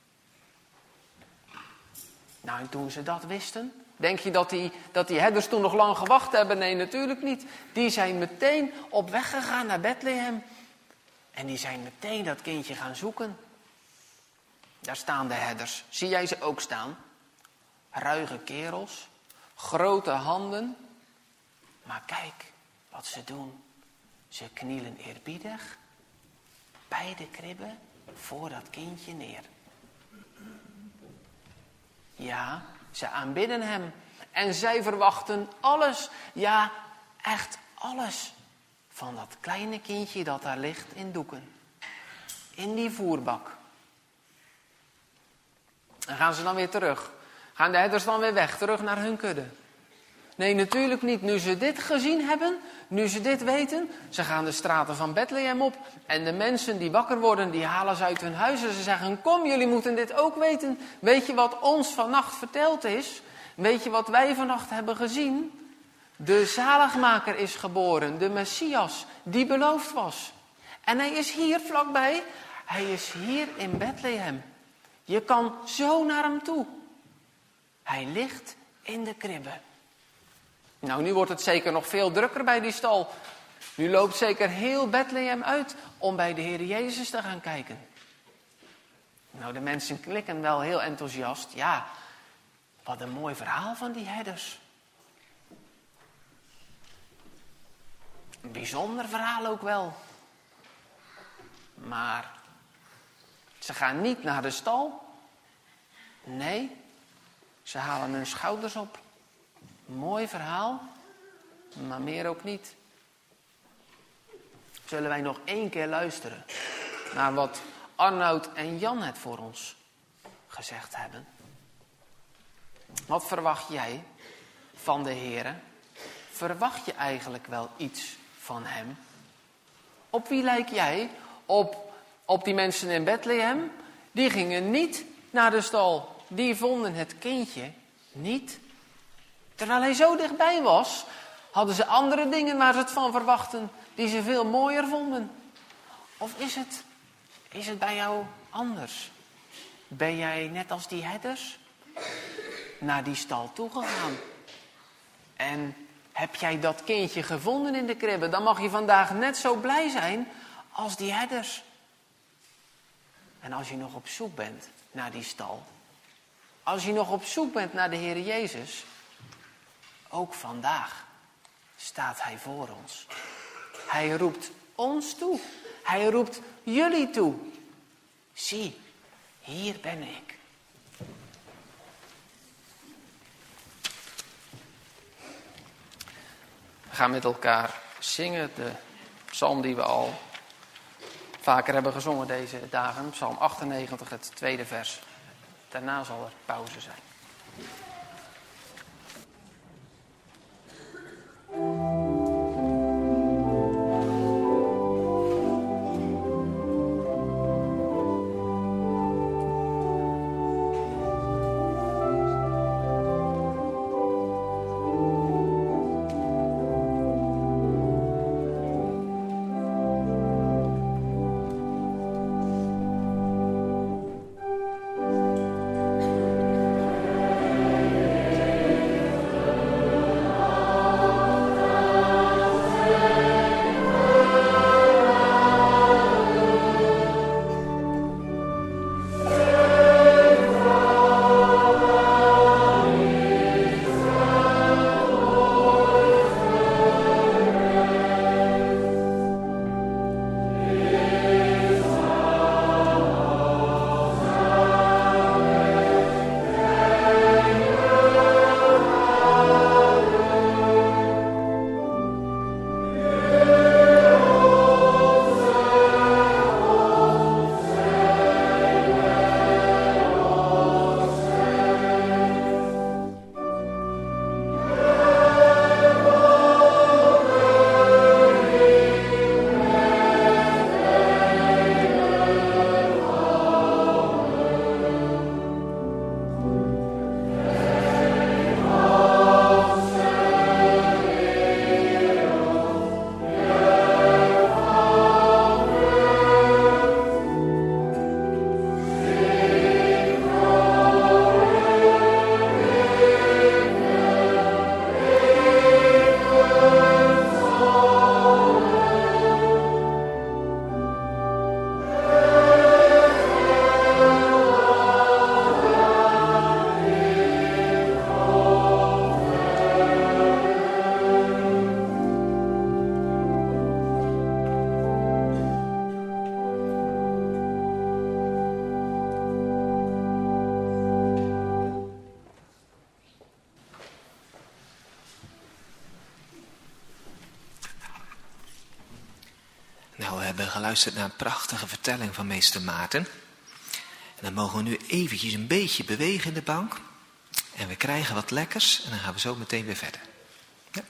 Nou, en toen ze dat wisten, denk je dat die, dat die herders toen nog lang gewacht hebben? Nee, natuurlijk niet. Die zijn meteen op weg gegaan naar Bethlehem. En die zijn meteen dat kindje gaan zoeken. Daar staan de herders. Zie jij ze ook staan? Ruige kerels, grote handen. Maar kijk wat ze doen. Ze knielen eerbiedig bij de kribbe voor dat kindje neer. Ja, ze aanbidden hem. En zij verwachten alles. Ja, echt alles. Van dat kleine kindje dat daar ligt in doeken. In die voerbak. En gaan ze dan weer terug? Gaan de herders dan weer weg, terug naar hun kudde? Nee, natuurlijk niet. Nu ze dit gezien hebben, nu ze dit weten, ze gaan de straten van Bethlehem op. En de mensen die wakker worden, die halen ze uit hun huizen. Ze zeggen, kom, jullie moeten dit ook weten. Weet je wat ons vannacht verteld is? Weet je wat wij vannacht hebben gezien? De zaligmaker is geboren, de Messias, die beloofd was. En hij is hier vlakbij, hij is hier in Bethlehem. Je kan zo naar hem toe. Hij ligt in de kribbe. Nou, nu wordt het zeker nog veel drukker bij die stal. Nu loopt zeker heel Bethlehem uit om bij de Heer Jezus te gaan kijken. Nou, de mensen klikken wel heel enthousiast. Ja, wat een mooi verhaal van die herders. Een bijzonder verhaal ook wel. Maar ze gaan niet naar de stal. Nee, ze halen hun schouders op. Mooi verhaal, maar meer ook niet. Zullen wij nog één keer luisteren naar wat Arnoud en Jan het voor ons gezegd hebben? Wat verwacht jij van de Heere? Verwacht je eigenlijk wel iets van hem? Op wie lijk jij? Op, op die mensen in Bethlehem? Die gingen niet naar de stal. Die vonden het kindje niet. Terwijl hij zo dichtbij was, hadden ze andere dingen waar ze het van verwachten, die ze veel mooier vonden. Of is het, is het bij jou anders? Ben jij net als die herders naar die stal toegegaan? En heb jij dat kindje gevonden in de kribbe? Dan mag je vandaag net zo blij zijn als die herders. En als je nog op zoek bent naar die stal, als je nog op zoek bent naar de Heer Jezus, ook vandaag staat hij voor ons. Hij roept ons toe. Hij roept jullie toe. Zie, hier ben ik. We gaan met elkaar zingen de psalm die we al vaker hebben gezongen deze dagen. Psalm achtennegentig, het tweede vers. Daarna zal er pauze zijn.
Thank
hebben geluisterd naar een prachtige vertelling van meester Maarten. En dan mogen we nu eventjes een beetje bewegen in de bank. En we krijgen wat lekkers en dan gaan we zo meteen weer verder. Ja.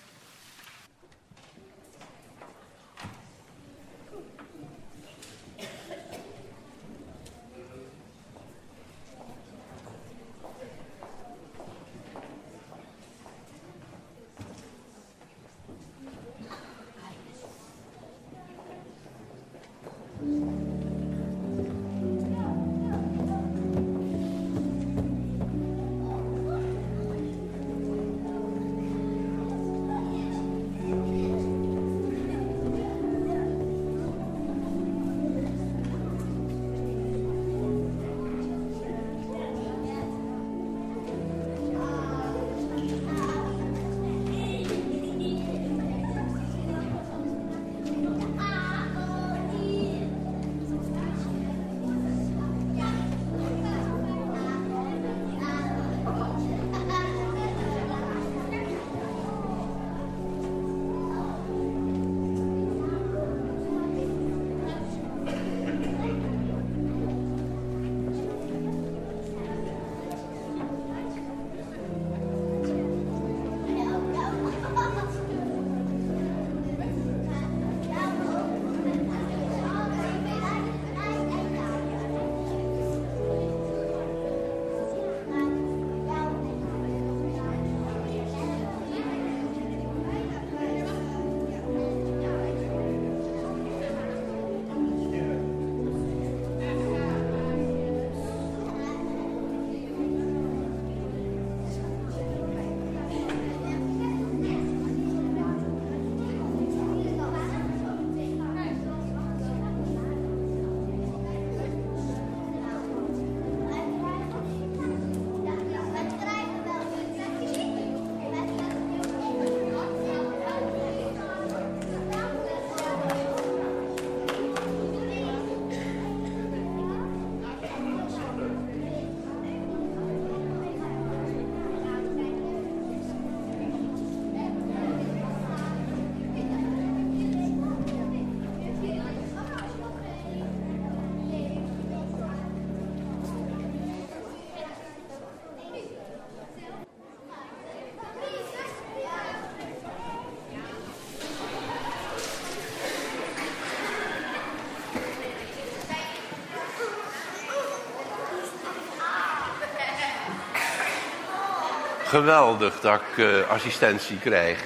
Geweldig dat ik uh, assistentie krijg.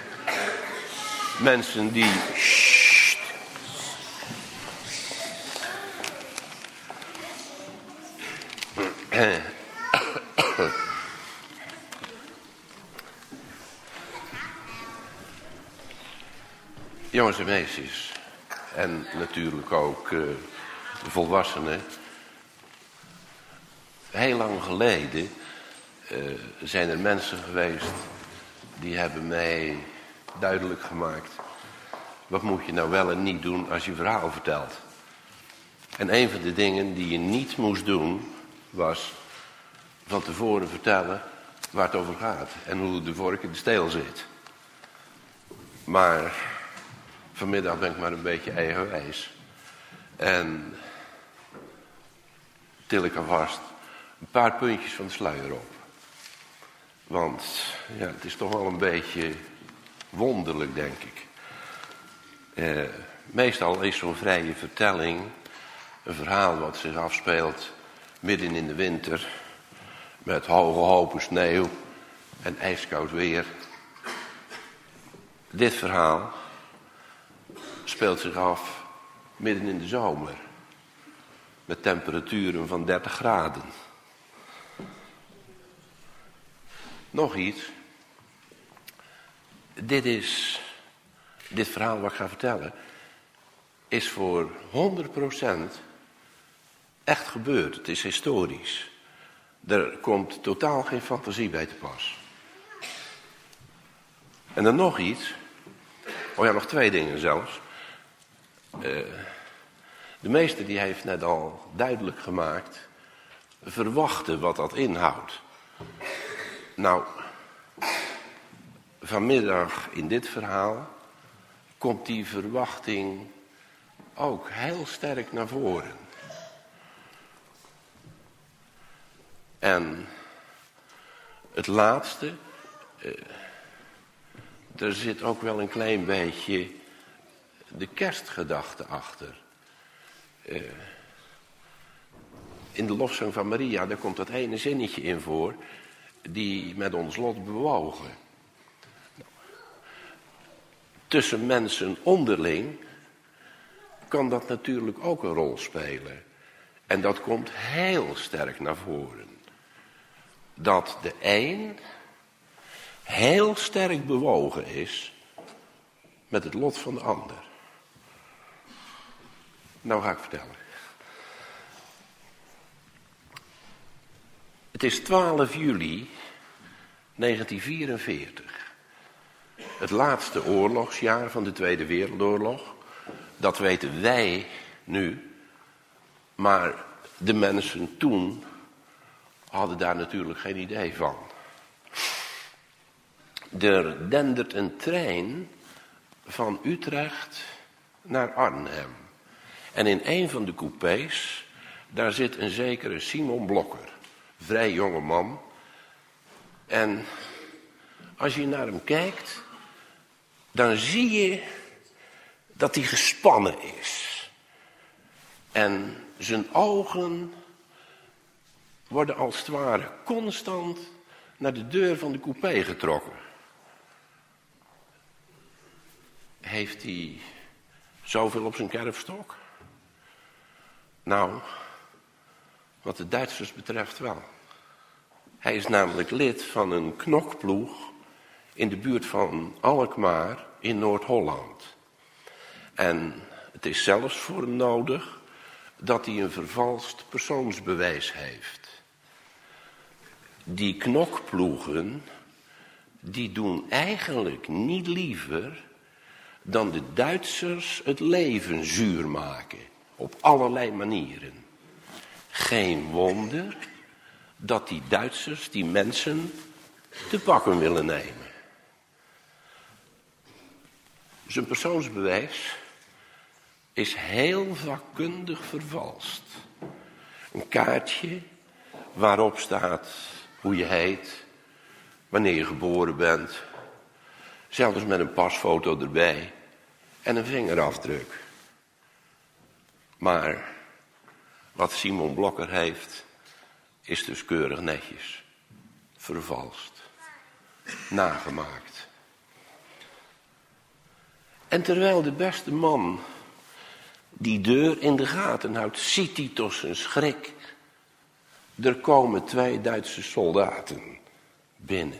Mensen die... Sst. Jongens en meisjes. En natuurlijk ook uh, de volwassenen. Heel lang geleden... Uh, zijn er mensen geweest die hebben mij duidelijk gemaakt... wat moet je nou wel en niet doen als je verhaal vertelt. En een van de dingen die je niet moest doen... was van tevoren vertellen waar het over gaat... en hoe de vork in de steel zit. Maar vanmiddag ben ik maar een beetje eigenwijs. En til ik alvast een paar puntjes van de sluier op. Want ja, het is toch wel een beetje wonderlijk, denk ik. Eh, meestal is zo'n vrije vertelling een verhaal wat zich afspeelt midden in de winter... met hoge hopen sneeuw en ijskoud weer. Dit verhaal speelt zich af midden in de zomer... met temperaturen van dertig graden... Nog iets. Dit is, dit verhaal wat ik ga vertellen, is voor honderd procent echt gebeurd. Het is historisch. Er komt totaal geen fantasie bij te pas. En dan nog iets. Oh ja, nog twee dingen zelfs. Uh, de meester die heeft net al duidelijk gemaakt, verwachten wat dat inhoudt. Nou, vanmiddag in dit verhaal komt die verwachting ook heel sterk naar voren. En het laatste, uh, er zit ook wel een klein beetje de kerstgedachte achter. Uh, in de lofzang van Maria, daar komt dat ene zinnetje in voor, die met ons lot bewogen. Tussen mensen onderling kan dat natuurlijk ook een rol spelen. En dat komt heel sterk naar voren. Dat de een heel sterk bewogen is met het lot van de ander. Nou ga ik vertellen. Het is twaalf juli negentien vierenveertig. Het laatste oorlogsjaar van de Tweede Wereldoorlog. Dat weten wij nu. Maar de mensen toen hadden daar natuurlijk geen idee van. Er dendert een trein van Utrecht naar Arnhem. En in een van de coupés, daar zit een zekere Simon Blokker. Vrij jonge man. En als je naar hem kijkt, dan zie je dat hij gespannen is. En zijn ogen worden als het ware constant naar de deur van de coupé getrokken. Heeft hij zoveel op zijn kerfstok? Nou, wat de Duitsers betreft wel. Hij is namelijk lid van een knokploeg in de buurt van Alkmaar in Noord-Holland. En het is zelfs voor hem nodig dat hij een vervalst persoonsbewijs heeft. Die knokploegen, die doen eigenlijk niet liever dan de Duitsers het leven zuur maken. Op allerlei manieren. Geen wonder dat die Duitsers die mensen te pakken willen nemen. Zijn persoonsbewijs is heel vakkundig vervalst. Een kaartje waarop staat hoe je heet, wanneer je geboren bent, zelfs met een pasfoto erbij en een vingerafdruk. Maar wat Simon Blokker heeft, is dus keurig netjes, vervalst, nagemaakt. En terwijl de beste man die deur in de gaten houdt, ziet hij tot zijn schrik. Er komen twee Duitse soldaten binnen.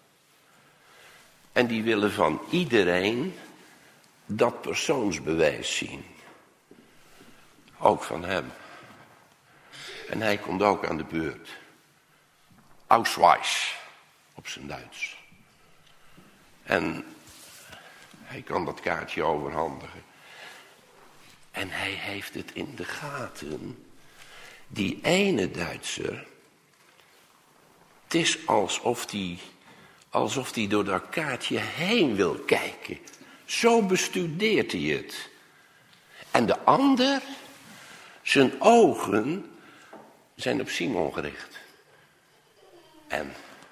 En die willen van iedereen dat persoonsbewijs zien. Ook van hem. En hij komt ook aan de beurt. Ausweis, op zijn Duits. En hij kan dat kaartje overhandigen. En hij heeft het in de gaten. Die ene Duitser. Het is alsof hij, alsof hij door dat kaartje heen wil kijken. Zo bestudeert hij het. En de ander, zijn ogen zijn op Simon gericht. En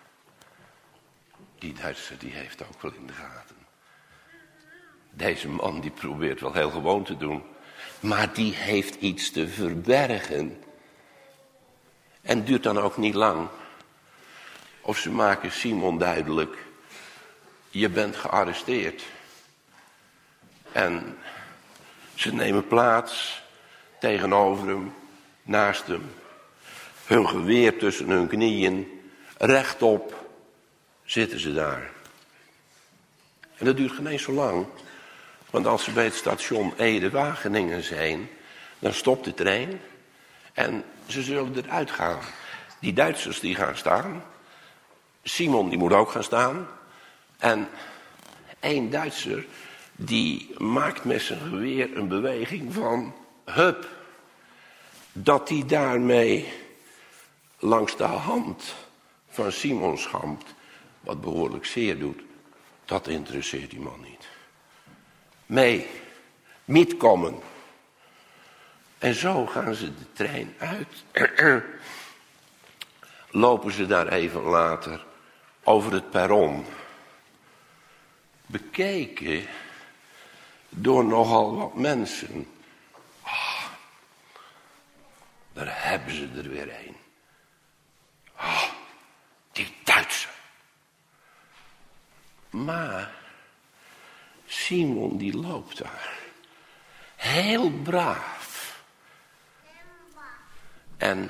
die Duitser die heeft ook wel in de gaten. Deze man die probeert wel heel gewoon te doen. Maar die heeft iets te verbergen. En het duurt dan ook niet lang. Of ze maken Simon duidelijk. Je bent gearresteerd. En ze nemen plaats tegenover hem, naast hem. Hun geweer tussen hun knieën. Rechtop zitten ze daar. En dat duurt geen eens zo lang. Want als ze bij het station Ede-Wageningen zijn, dan stopt de trein en ze zullen eruit gaan. Die Duitsers die gaan staan. Simon die moet ook gaan staan. En één Duitser die maakt met zijn geweer een beweging van hup. Dat hij daarmee langs de hand van Simon schampt, wat behoorlijk zeer doet, dat interesseert die man niet. Mee, metkomen, En zo gaan ze de trein uit. Lopen ze daar even later over het perron. Bekeken door nogal wat mensen. Oh, daar hebben ze er weer een. Oh, die Duitser. Maar Simon die loopt daar. Heel braaf. En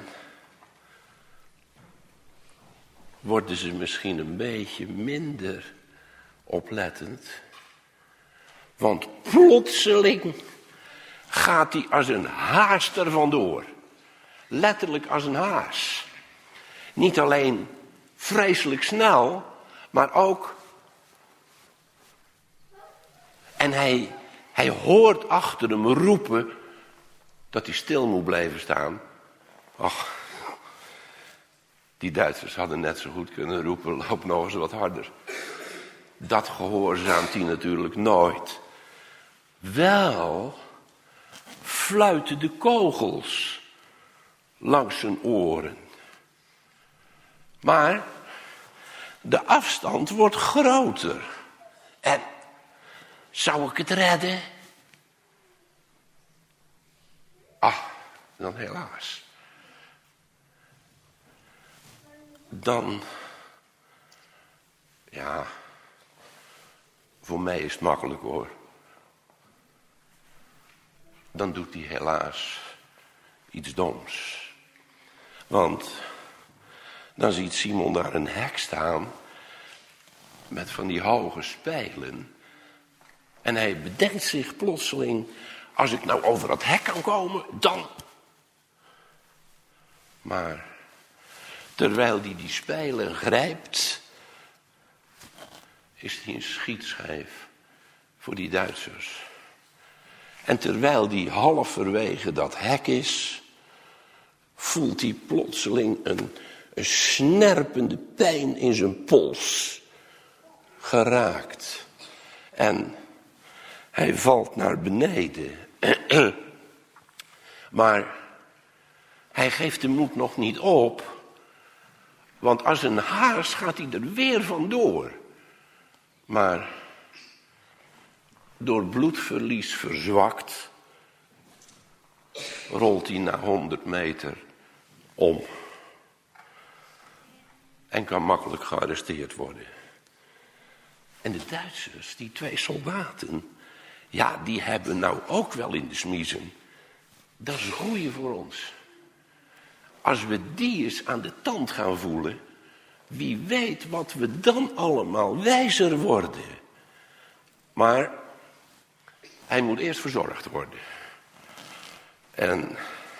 worden ze misschien een beetje minder oplettend. Want plotseling gaat hij als een haas er vandoor. Letterlijk als een haas. Niet alleen vreselijk snel, maar ook... En hij, hij hoort achter hem roepen dat hij stil moet blijven staan. Ach, die Duitsers hadden net zo goed kunnen roepen, loop nog eens wat harder. Dat gehoorzaamt hij natuurlijk nooit. Wel fluiten de kogels langs zijn oren. Maar de afstand wordt groter. En zou ik het redden? Ah, dan helaas. Dan, ja, voor mij is het makkelijk hoor. Dan doet hij helaas iets doms. Want dan ziet Simon daar een hek staan met van die hoge spijlen. En hij bedenkt zich plotseling, als ik nou over dat hek kan komen, dan... Maar terwijl hij die spijlen grijpt, is hij een schietschijf voor die Duitsers. En terwijl hij halverwege dat hek is, voelt hij plotseling een, een snerpende pijn in zijn pols. Geraakt. En hij valt naar beneden. Maar hij geeft de moed nog niet op. Want als een haas gaat hij er weer vandoor. Maar door bloedverlies verzwakt, rolt hij na honderd meter om. En kan makkelijk gearresteerd worden. En de Duitsers, die twee soldaten, ja, die hebben nou ook wel in de smiezen. Dat is een goeie voor ons. Als we die eens aan de tand gaan voelen, wie weet wat we dan allemaal wijzer worden. Maar hij moet eerst verzorgd worden. En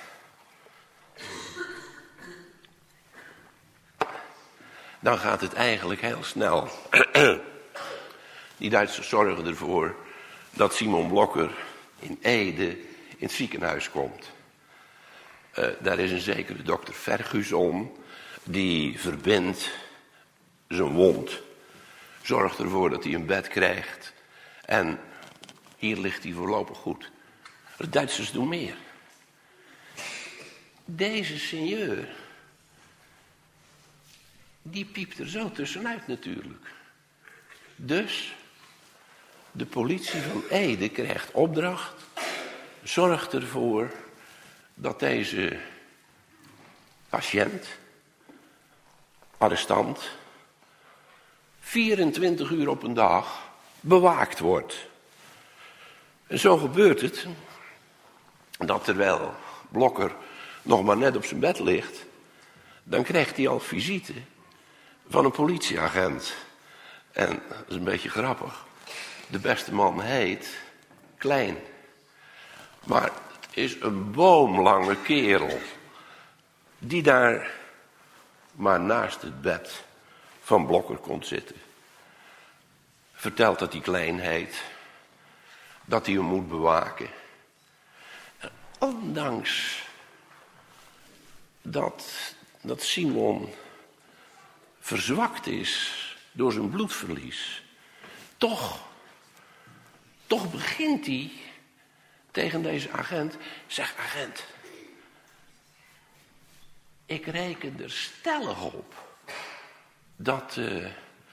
dan gaat het eigenlijk heel snel. Die Duitsers zorgen ervoor dat Simon Blokker in Ede in het ziekenhuis komt. Uh, daar is een zekere dokter Ferguson, die verbindt zijn wond. Zorgt ervoor dat hij een bed krijgt. En hier ligt hij voorlopig goed. De Duitsers doen meer. Deze sinjeur, die piept er zo tussenuit natuurlijk. Dus de politie van Ede krijgt opdracht, zorgt ervoor dat deze patiënt, arrestant, vierentwintig uur op een dag bewaakt wordt. En zo gebeurt het dat terwijl Blokker nog maar net op zijn bed ligt, dan krijgt hij al visite van een politieagent. En dat is een beetje grappig. De beste man heet Klein. Maar het is een boomlange kerel die daar maar naast het bed van Blokker komt zitten. Vertelt dat hij Klein heet. Dat hij hem moet bewaken. En ondanks dat, dat Simon verzwakt is door zijn bloedverlies, toch, toch begint hij tegen deze agent, zeg agent, ik reken er stellig op dat, uh,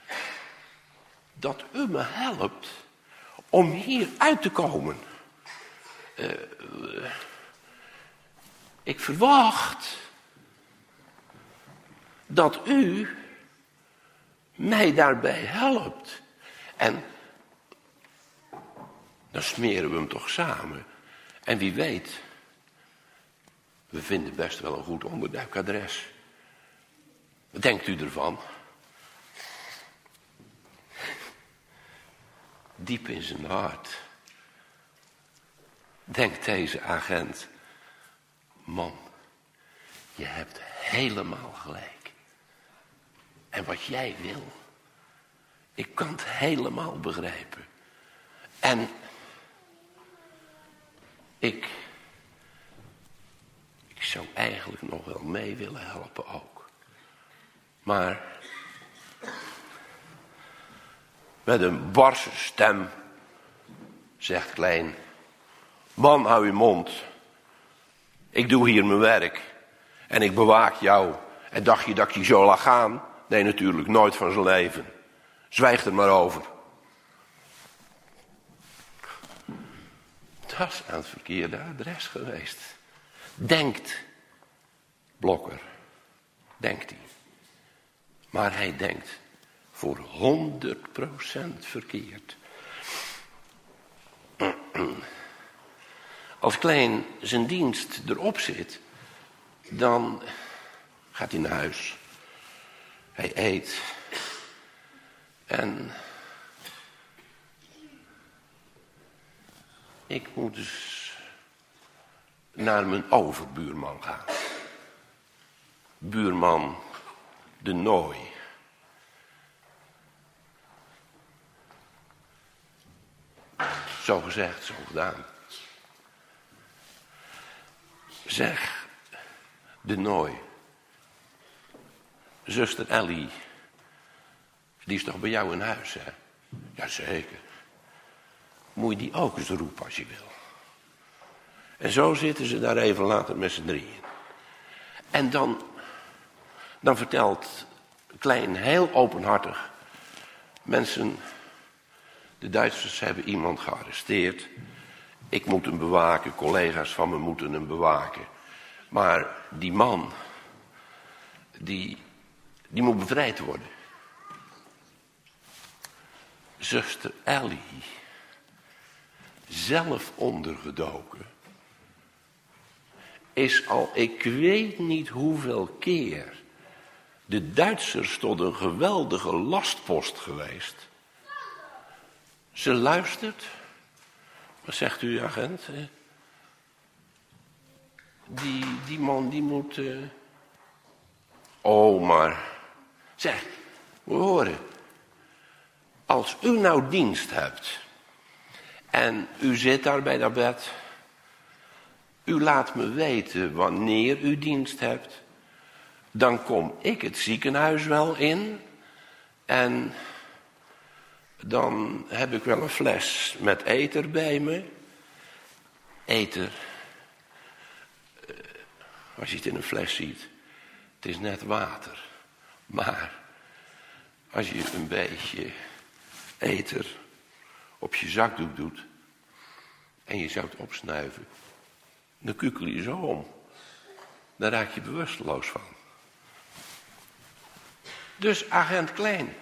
dat u me helpt om hier uit te komen. Uh, uh, ik verwacht dat u mij daarbij helpt. En dan smeren we hem toch samen. En wie weet, we vinden best wel een goed onderduikadres. Wat denkt u ervan? Diep in zijn hart denkt deze agent, man, je hebt helemaal gelijk. En wat jij wil, ik kan het helemaal begrijpen. En ik, ik zou eigenlijk nog wel mee willen helpen ook. Maar met een barse stem zegt Klein, man, hou je mond. Ik doe hier mijn werk en ik bewaak jou. En dacht je dat ik je zo laat gaan? Nee, natuurlijk, nooit van zijn leven. Zwijg er maar over. Dat is aan het verkeerde adres geweest. Denkt Blokker. Denkt hij. Maar hij denkt voor honderd procent verkeerd. Als Klein zijn dienst erop zit, dan gaat hij naar huis. Hij eet. En ik moet dus naar mijn overbuurman gaan. Buurman de Nooi. Zo gezegd, zo gedaan. Zeg, de Nooi. Zuster Ellie, die is toch bij jou in huis, hè? Jazeker. Moet je die ook eens roepen als je wil. En zo zitten ze daar even later met z'n drieën. En dan, dan vertelt Klein heel openhartig. Mensen, de Duitsers hebben iemand gearresteerd. Ik moet hem bewaken, collega's van me moeten hem bewaken. Maar die man, die, die moet bevrijd worden. Zuster Ellie, zelf ondergedoken, is al ik weet niet hoeveel keer de Duitsers tot een geweldige lastpost geweest. Ze luistert. Wat zegt u, agent? Die, die man die moet... Uh... Oh, maar... Zeg, we horen. Als u nou dienst hebt... en u zit daar bij dat bed... u laat me weten wanneer u dienst hebt... dan kom ik het ziekenhuis wel in... en... dan heb ik wel een fles met eter bij me. Eter. Uh, als je het in een fles ziet. Het is net water. Maar. Als je een beetje eter op je zakdoek doet. En je zou het opsnuiven. Dan kukel je zo om. Dan raak je bewusteloos van. Dus agent Klein.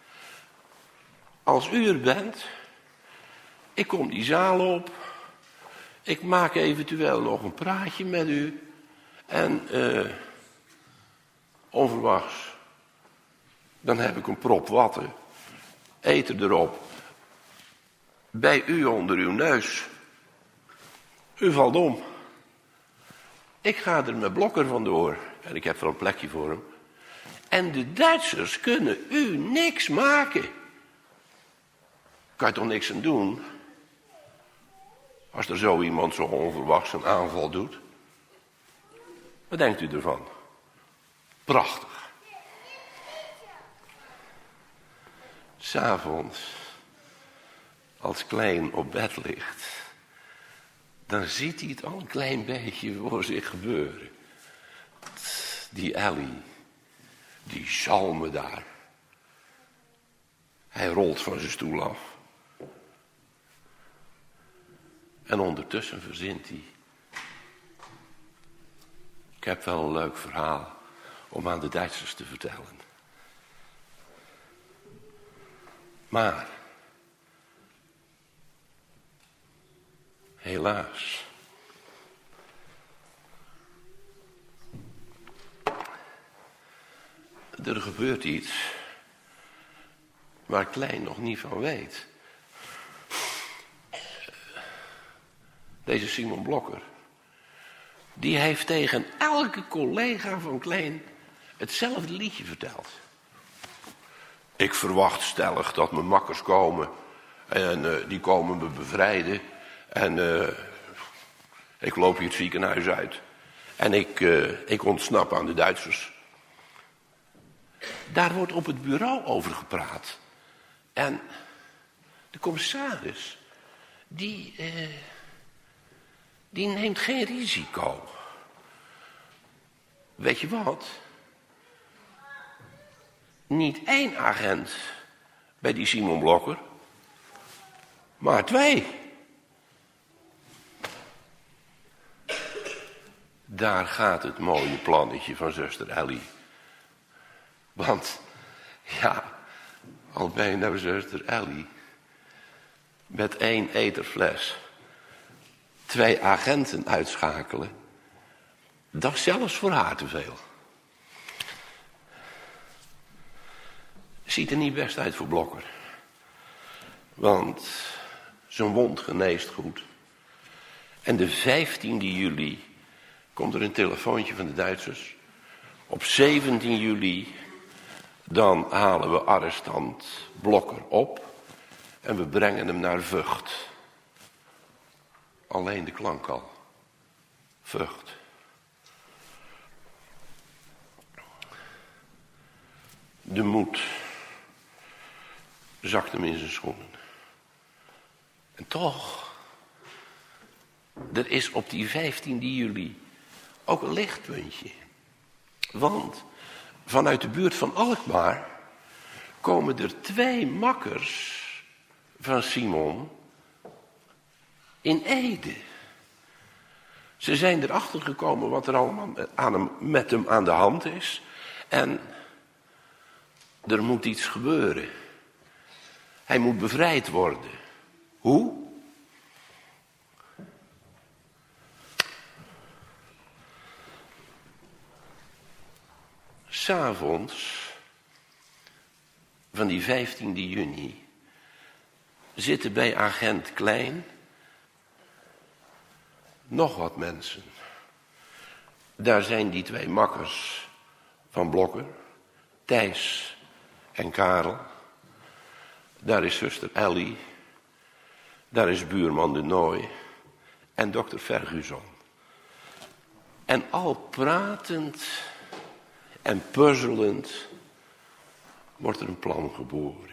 Als u er bent, ik kom die zaal op, ik maak eventueel nog een praatje met u en uh, onverwachts, dan heb ik een prop watten, eten erop, bij u onder uw neus. U valt om. Ik ga er met Blokker vandoor en ik heb wel een plekje voor hem. En de Duitsers kunnen u niks maken. Kan je toch niks aan doen? Als er zo iemand zo onverwachts een aanval doet. Wat denkt u ervan? Prachtig. 'S'avonds, als Klein op bed ligt, dan ziet hij het al een klein beetje voor zich gebeuren. Die Ellie, die zalmen daar. Hij rolt van zijn stoel af. En ondertussen verzint hij. Ik heb wel een leuk verhaal om aan de Duitsers te vertellen. Maar, helaas, er gebeurt iets waar Klein nog niet van weet. Deze Simon Blokker, die heeft tegen elke collega van Klein hetzelfde liedje verteld. Ik verwacht stellig dat mijn makkers komen en uh, die komen me bevrijden. En uh, ik loop hier het ziekenhuis uit en ik, uh, ik ontsnap aan de Duitsers. Daar wordt op het bureau over gepraat. En de commissaris, die, uh, die neemt geen risico. Weet je wat? Niet één agent bij die Simon Blokker, maar twee. Daar gaat het mooie plannetje van zuster Ellie. Want, ja, al ben je nou zuster Ellie met één eterfles twee agenten uitschakelen, dat is zelfs voor haar te veel. Ziet er niet best uit voor Blokker. Want zijn wond geneest goed. En de vijftiende juli komt er een telefoontje van de Duitsers. Op zeventien juli dan halen we arrestant Blokker op en we brengen hem naar Vught. Alleen de klank al. Vught. De moed zakt hem in zijn schoenen. En toch, er is op die vijftiende juli ook een lichtpuntje. Want vanuit de buurt van Alkmaar komen er twee makkers van Simon in Ede. Ze zijn erachter gekomen wat er allemaal aan hem, met hem aan de hand is. En er moet iets gebeuren. Hij moet bevrijd worden. Hoe? 'S Avonds van die vijftiende juni zitten bij agent Klein nog wat mensen. Daar zijn die twee makkers van Blokker, Thijs en Karel. Daar is zuster Ellie. Daar is buurman de Nooi en dokter Ferguson. En al pratend en puzzelend wordt er een plan geboren.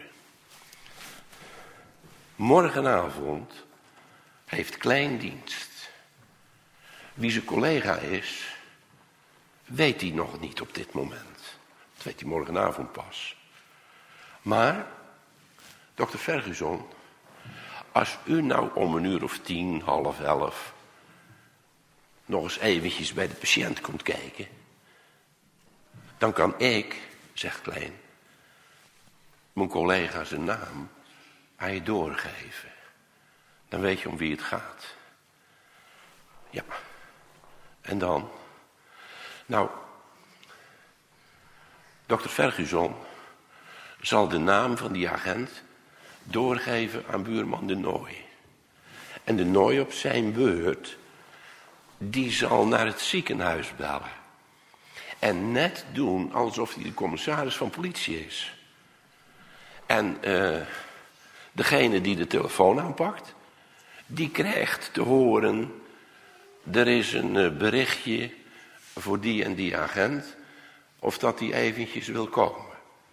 Morgenavond heeft Klein dienst. Wie zijn collega is, weet hij nog niet op dit moment. Dat weet hij morgenavond pas. Maar, dokter Ferguson, als u nou om een uur of tien, half elf, nog eens eventjes bij de patiënt komt kijken, dan kan ik, zegt Klein, mijn collega zijn naam aan je doorgeven. Dan weet je om wie het gaat. Ja. En dan? Nou, dokter Ferguson zal de naam van die agent doorgeven aan buurman de Nooi. En de Nooi op zijn beurt, die zal naar het ziekenhuis bellen. En net doen alsof hij de commissaris van politie is. En uh, degene die de telefoon aanpakt, die krijgt te horen, er is een uh, berichtje voor die en die agent, of dat hij eventjes wil komen.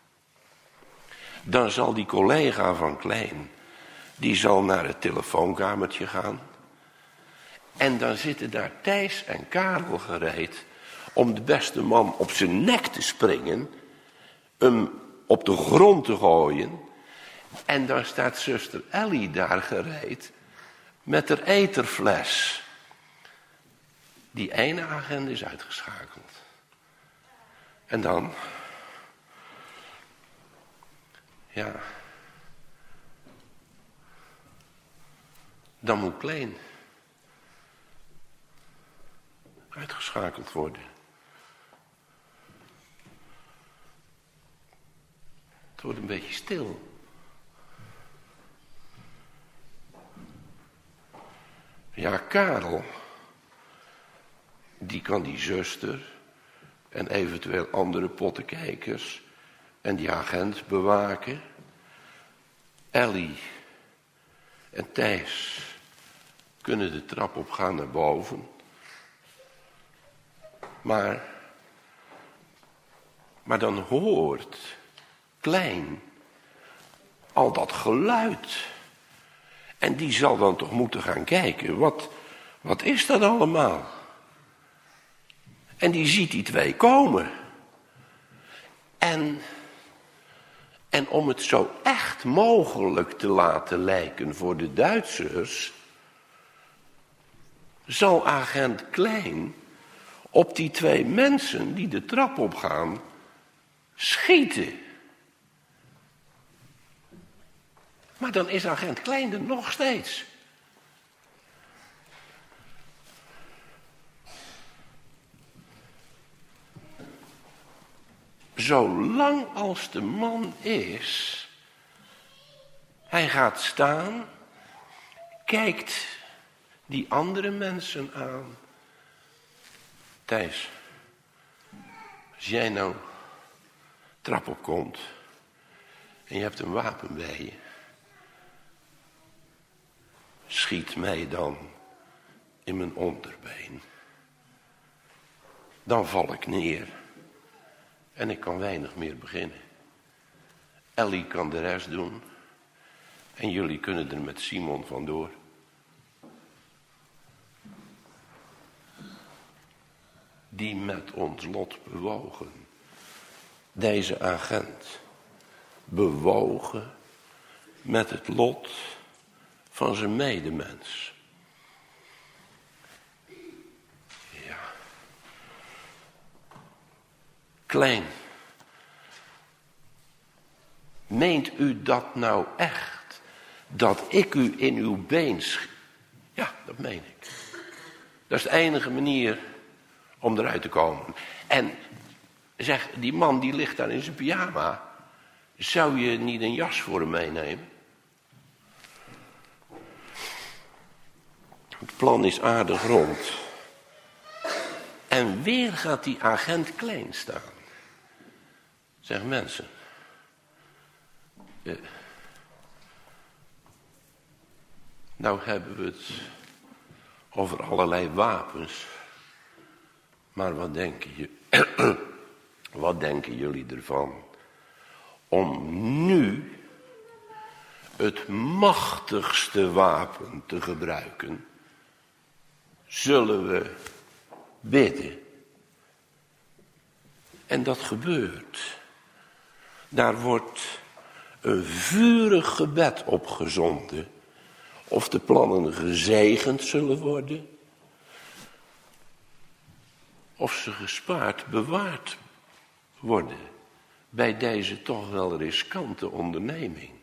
Dan zal die collega van Klein, die zal naar het telefoonkamertje gaan. En dan zitten daar Thijs en Karel gereed om de beste man op zijn nek te springen, hem op de grond te gooien. En dan staat zuster Ellie daar gereed met haar eterfles. Die ene agent is uitgeschakeld. En dan, ja, dan moet Klein uitgeschakeld worden. Het wordt een beetje stil. Ja, Karel, die kan die zuster en eventueel andere pottenkijkers en die agent bewaken. Ellie en Thijs kunnen de trap op gaan naar boven. Maar, maar dan hoort Klein al dat geluid. En die zal dan toch moeten gaan kijken, wat, wat is dat allemaal? En die ziet die twee komen. En, en om het zo echt mogelijk te laten lijken voor de Duitsers, zal agent Klein op die twee mensen die de trap opgaan schieten. Maar dan is agent Klein er nog steeds. Zolang als de man is, hij gaat staan, kijkt die andere mensen aan. Thijs, als jij nou trap opkomt en je hebt een wapen bij je, schiet mij dan in mijn onderbeen. Dan val ik neer en ik kan weinig meer beginnen. Ellie kan de rest doen en jullie kunnen er met Simon vandoor. Die met ons lot bewogen. Deze agent bewogen met het lot van zijn medemens. Ja. Klein. Meent u dat nou echt? Dat ik u in uw been sch... Ja, dat meen ik. Dat is de enige manier om eruit te komen. En zeg, die man die ligt daar in zijn pyjama. Zou je niet een jas voor hem meenemen? Het plan is aardig rond. En weer gaat die agent Klein staan. Zeg mensen. Eh, nou hebben we het over allerlei wapens. Maar wat denken, je, wat denken jullie ervan om nu het machtigste wapen te gebruiken? Zullen we bidden? En dat gebeurt. Daar wordt een vurig gebed opgezonden. Of de plannen gezegend zullen worden. Of ze gespaard, bewaard worden. Bij deze toch wel riskante onderneming.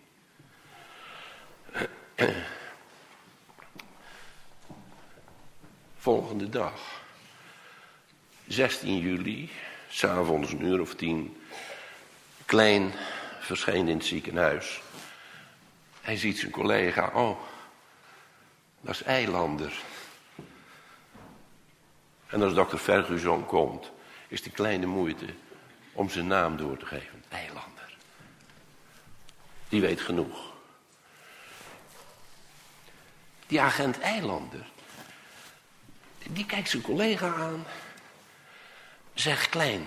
Volgende dag. zestien juli, 's avonds een uur of tien. Klein verscheen in het ziekenhuis. Hij ziet zijn collega. Oh, dat is Eilander. En als dokter Ferguson komt, is die kleine moeite om zijn naam door te geven. Eilander. Die weet genoeg. Die agent Eilander, die kijkt zijn collega aan. Zegt Klein.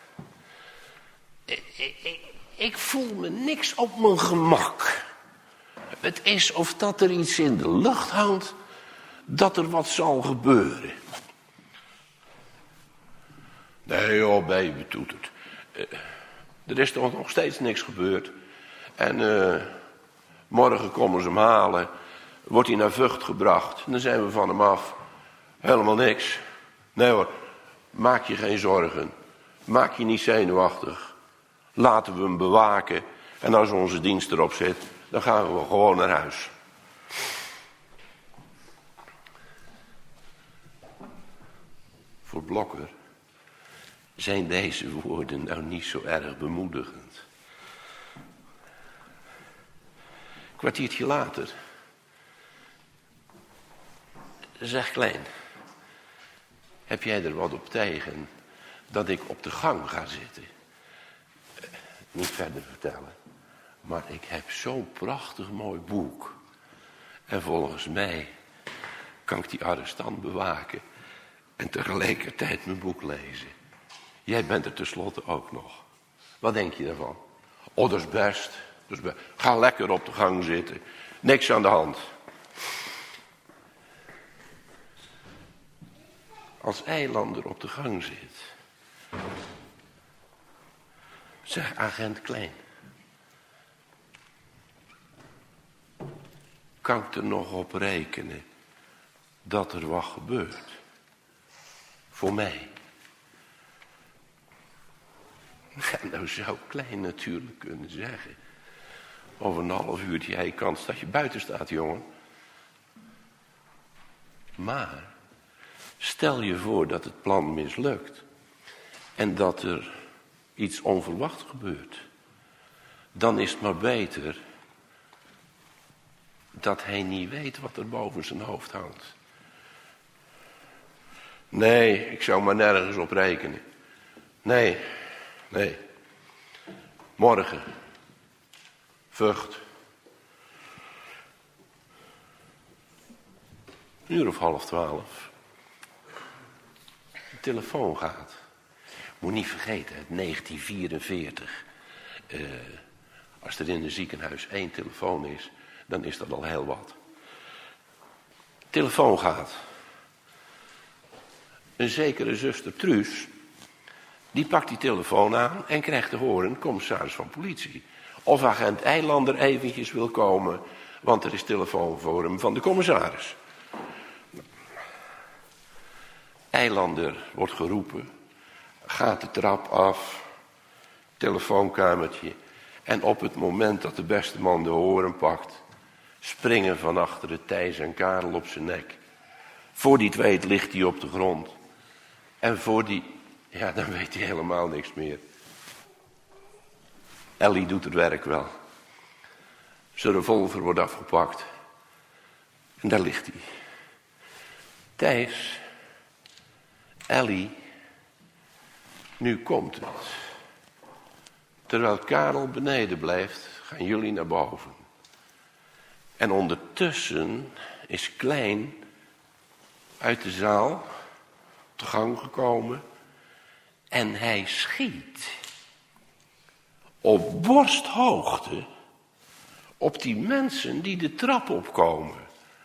Ik, ik, ik voel me niks op mijn gemak. Het is of dat er iets in de lucht hangt dat er wat zal gebeuren. Nee joh, baby, doet het. Uh, er is toch nog steeds niks gebeurd. En uh, morgen komen ze hem halen. Wordt hij naar Vught gebracht. En dan zijn we van hem af. Helemaal niks. Nee hoor, maak je geen zorgen. Maak je niet zenuwachtig. Laten we hem bewaken. En als onze dienst erop zit, dan gaan we gewoon naar huis. Voor Blokker zijn deze woorden nou niet zo erg bemoedigend. Een kwartiertje later zegt Klein, heb jij er wat op tegen dat ik op de gang ga zitten? Uh, niet verder vertellen, maar ik heb zo'n prachtig mooi boek. En volgens mij kan ik die arrestant bewaken en tegelijkertijd mijn boek lezen. Jij bent er tenslotte ook nog. Wat denk je daarvan? Oh, dat is best. Dat is best. Ga lekker op de gang zitten. Niks aan de hand. Als Eilander op de gang zit, zeg agent Klein, kan ik er nog op rekenen dat er wat gebeurt? Voor mij. Ja, nou zou Klein natuurlijk kunnen zeggen, over een half uurtje, hij kans dat je buiten staat, jongen. Maar stel je voor dat het plan mislukt en dat er iets onverwachts gebeurt. Dan is het maar beter dat hij niet weet wat er boven zijn hoofd hangt. Nee, ik zou maar nergens op rekenen. Nee, nee. Morgen. Vught. Een uur of half twaalf. De telefoon gaat. Moet niet vergeten, het negentien vierenveertig. Uh, als er in een ziekenhuis één telefoon is, dan is dat al heel wat. Telefoon gaat. Een zekere zuster Truus, die pakt die telefoon aan en krijgt te horen, commissaris van politie, of agent Eilander eventjes wil komen, want er is telefoon voor hem van de commissaris. Eilander wordt geroepen, gaat de trap af, telefoonkamertje, en op het moment dat de beste man de horen pakt, springen van achteren Thijs en Karel op zijn nek. Voor die twee ligt hij op de grond. En voor die, ja, dan weet hij helemaal niks meer. Ellie doet het werk wel. Zijn revolver wordt afgepakt. En daar ligt hij. Thijs, Ellie, nu komt het. Terwijl Karel beneden blijft, gaan jullie naar boven. En ondertussen is Klein uit de zaal op de gang gekomen en hij schiet op borsthoogte op die mensen die de trap opkomen.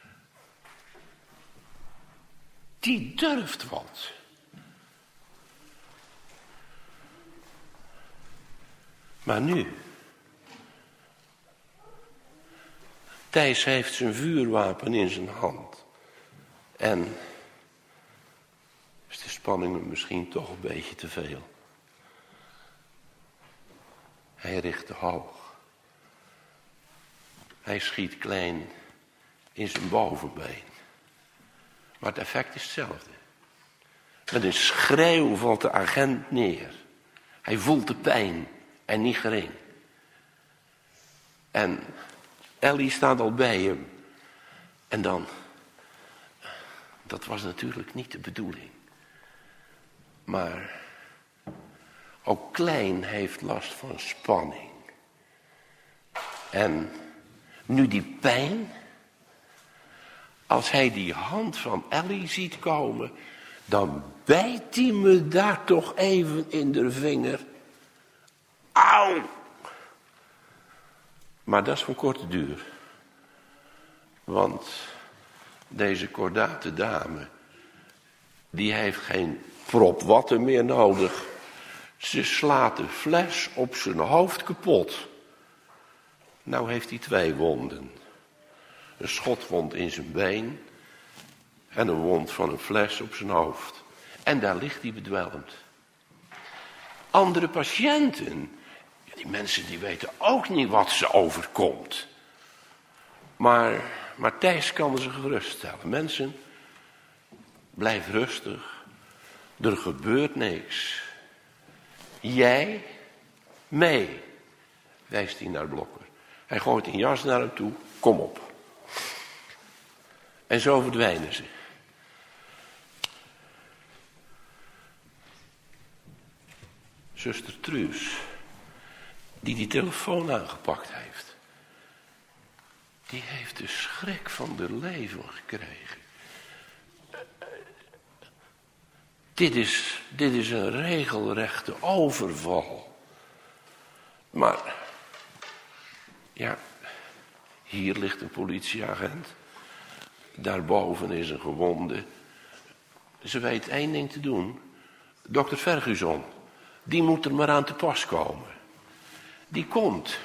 Die durft wat. Maar nu, Thijs heeft zijn vuurwapen in zijn hand. En is de spanning misschien toch een beetje te veel. Hij richt hoog. Hij schiet Klein in zijn bovenbeen. Maar het effect is hetzelfde. Met een schreeuw valt de agent neer. Hij voelt de pijn en niet gering. En Ellie staat al bij hem. En dan, dat was natuurlijk niet de bedoeling. Maar ook Klein heeft last van spanning. En nu die pijn, als hij die hand van Ellie ziet komen, dan bijt hij me daar toch even in de vinger. Auw! Maar dat is van korte duur. Want Deze kordate dame, die heeft geen prop water meer nodig. Ze slaat de fles op zijn hoofd kapot. Nou heeft hij twee wonden. Een schotwond in zijn been en een wond van een fles op zijn hoofd. En daar ligt hij bedwelmd. Andere patiënten, die mensen die weten ook niet wat ze overkomt. Maar, maar Thijs kan ze geruststellen. Mensen, blijf rustig. Er gebeurt niks. Jij mee, wijst hij naar Blokker. Hij gooit een jas naar hem toe. Kom op. En zo verdwijnen ze. Zuster Truus, die die telefoon aangepakt heeft, die heeft de schrik van haar leven gekregen. Dit is, dit is een regelrechte overval. Maar, ja, hier ligt een politieagent. Daarboven is een gewonde. Ze weet één ding te doen. Dokter Ferguson, die moet er maar aan te pas komen. Die komt.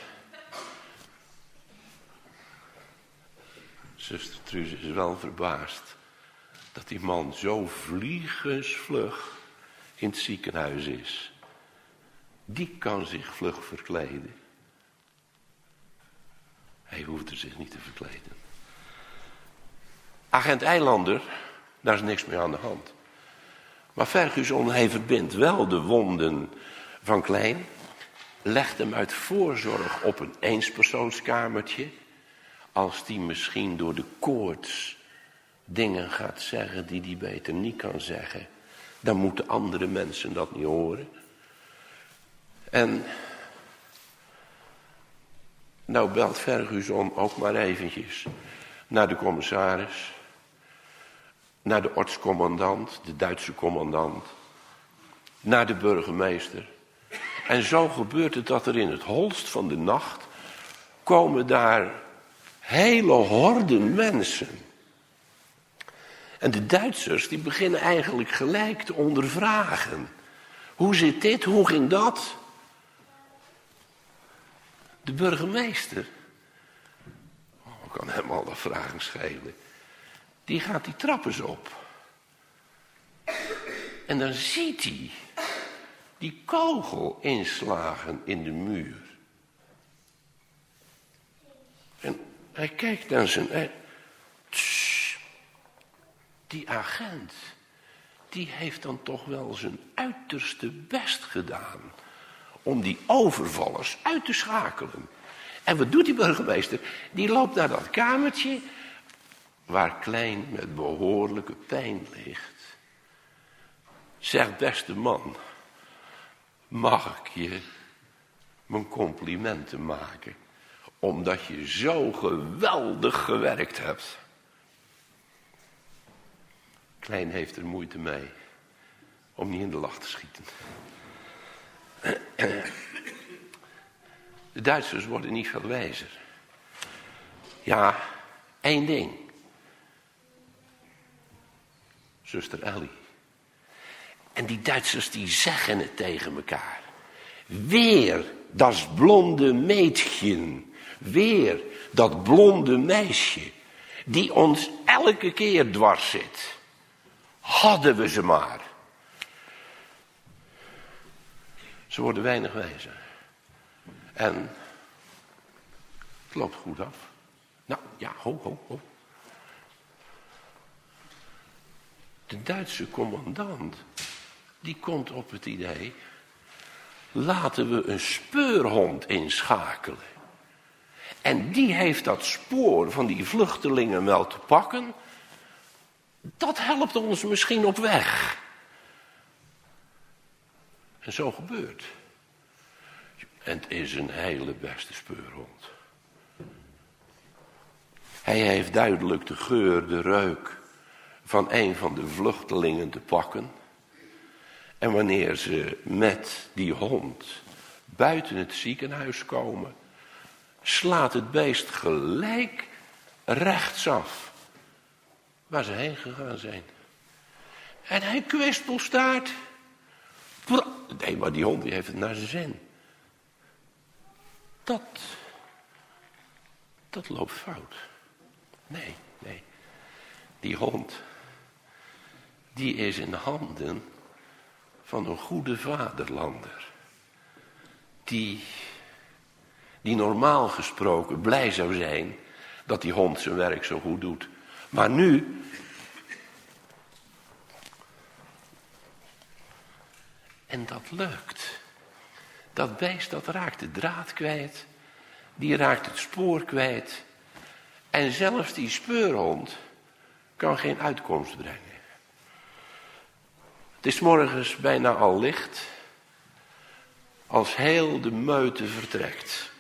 Zuster Truus is wel verbaasd dat die man zo vliegensvlug in het ziekenhuis is. Die kan zich vlug verkleden. Hij hoeft er zich niet te verkleden. Agent Eilander, daar is niks mee aan de hand. Maar Ferguson, hij verbindt wel de wonden van Klein, legt hem uit voorzorg op een eenpersoonskamertje. Als die misschien door de koorts dingen gaat zeggen die hij beter niet kan zeggen, dan moeten andere mensen dat niet horen. En nou belt Ferguson ook maar eventjes naar de commissaris, naar de ortscommandant, de Duitse commandant, naar de burgemeester. En zo gebeurt het dat er in het holst van de nacht komen daar hele horden mensen. En de Duitsers die beginnen eigenlijk gelijk te ondervragen. Hoe zit dit? Hoe ging dat? De burgemeester, oh, kan hem al dat vragen schelen, die gaat die trappen op. En dan ziet hij die kogelinslagen in de muur. En hij kijkt naar zijn... Hij, tss, die agent, die heeft dan toch wel zijn uiterste best gedaan om die overvallers uit te schakelen. En wat doet die burgemeester? Die loopt naar dat kamertje waar Klein met behoorlijke pijn ligt. Zegt, beste man, mag ik je mijn complimenten maken, omdat je zo geweldig gewerkt hebt. Klein heeft er moeite mee om niet in de lach te schieten. De Duitsers worden niet veel wijzer. Ja, één ding. Zuster Ellie. En die Duitsers die zeggen het tegen elkaar. Weer dat blonde meidje. Weer dat blonde meisje. Die ons elke keer dwars zit. Hadden we ze maar. Ze worden weinig wijzer. En het loopt goed af. Nou, ja, ho, ho, ho. De Duitse commandant, die komt op het idee, laten we een speurhond inschakelen. En die heeft dat spoor van die vluchtelingen wel te pakken. Dat helpt ons misschien op weg. En zo gebeurt. En het is een hele beste speurhond. Hij heeft duidelijk de geur, de reuk van een van de vluchtelingen te pakken. En wanneer ze met die hond buiten het ziekenhuis komen, slaat het beest gelijk rechtsaf waar ze heen gegaan zijn. En hij kwispelstaart. Nee, maar die hond die heeft het naar zijn zin. Dat, dat loopt fout. Nee, nee. Die hond, die is in handen van een goede vaderlander. Die, die normaal gesproken blij zou zijn dat die hond zijn werk zo goed doet. Maar nu... En dat lukt. Dat beest dat raakt de draad kwijt. Die raakt het spoor kwijt. En zelfs die speurhond kan geen uitkomst brengen. Het is morgens bijna al licht. Als heel de meute vertrekt.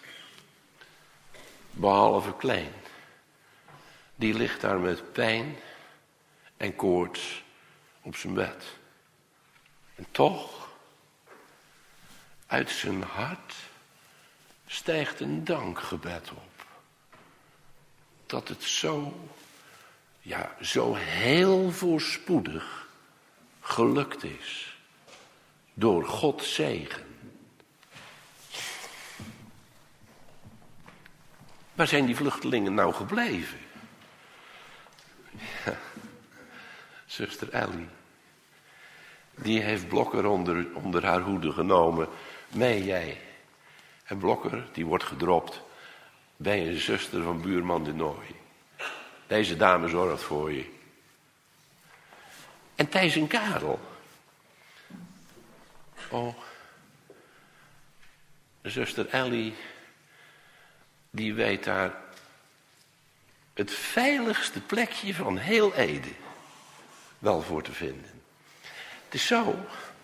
Behalve Klein. Die ligt daar met pijn en koorts op zijn bed. En toch, uit zijn hart stijgt een dankgebed op. Dat het zo, ja, zo heel voorspoedig gelukt is. Door Gods zegen. Waar zijn die vluchtelingen nou gebleven? Ja, zuster Ellie. Die heeft Blokker onder, onder haar hoede genomen. Mee jij. En Blokker, die wordt gedropt bij een zuster van buurman de Nooi. Deze dame zorgt voor je. En Thijs en Karel. Oh. Zuster Ellie, die weet daar het veiligste plekje van heel Ede wel voor te vinden. Het is zo,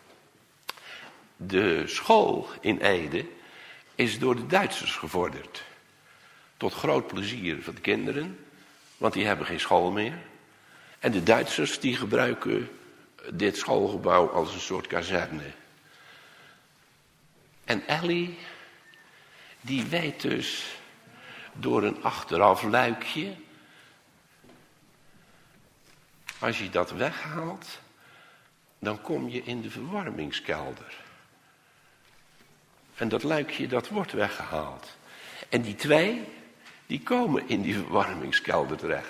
de school in Ede is door de Duitsers gevorderd. Tot groot plezier van de kinderen, want die hebben geen school meer. En de Duitsers die gebruiken dit schoolgebouw als een soort kazerne. En Ellie, die weet dus door een achteraf luikje, als je dat weghaalt, dan kom je in de verwarmingskelder. En dat luikje, dat wordt weggehaald. En die twee, die komen in die verwarmingskelder terecht.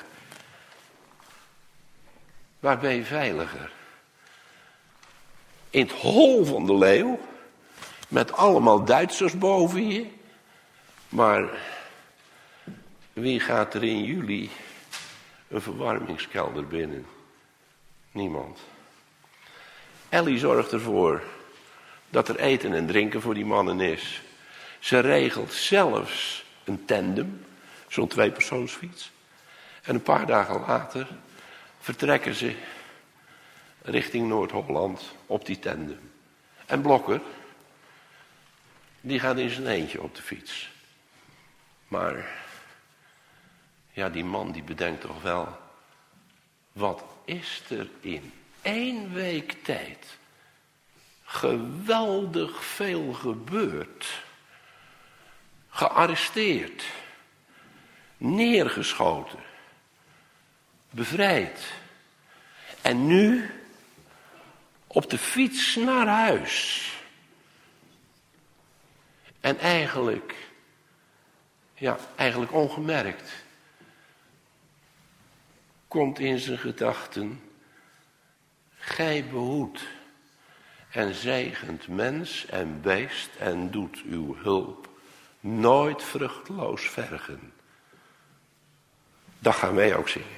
Waar ben je veiliger? In het hol van de leeuw, met allemaal Duitsers boven je. Maar wie gaat er in juli een verwarmingskelder binnen? Niemand. Ellie zorgt ervoor dat er eten en drinken voor die mannen is. Ze regelt zelfs een tandem, zo'n tweepersoonsfiets. En een paar dagen later vertrekken ze richting Noord-Holland op die tandem. En Blokker, die gaat in zijn eentje op de fiets. Maar, ja, die man die bedenkt toch wel, wat is er in één week tijd geweldig veel gebeurd. Gearresteerd, neergeschoten, bevrijd. En nu op de fiets naar huis. En eigenlijk, ja, eigenlijk ongemerkt, komt in zijn gedachten: gij behoedt en zegent mens en beest en doet uw hulp nooit vruchteloos vergen. Dat gaan wij ook zingen.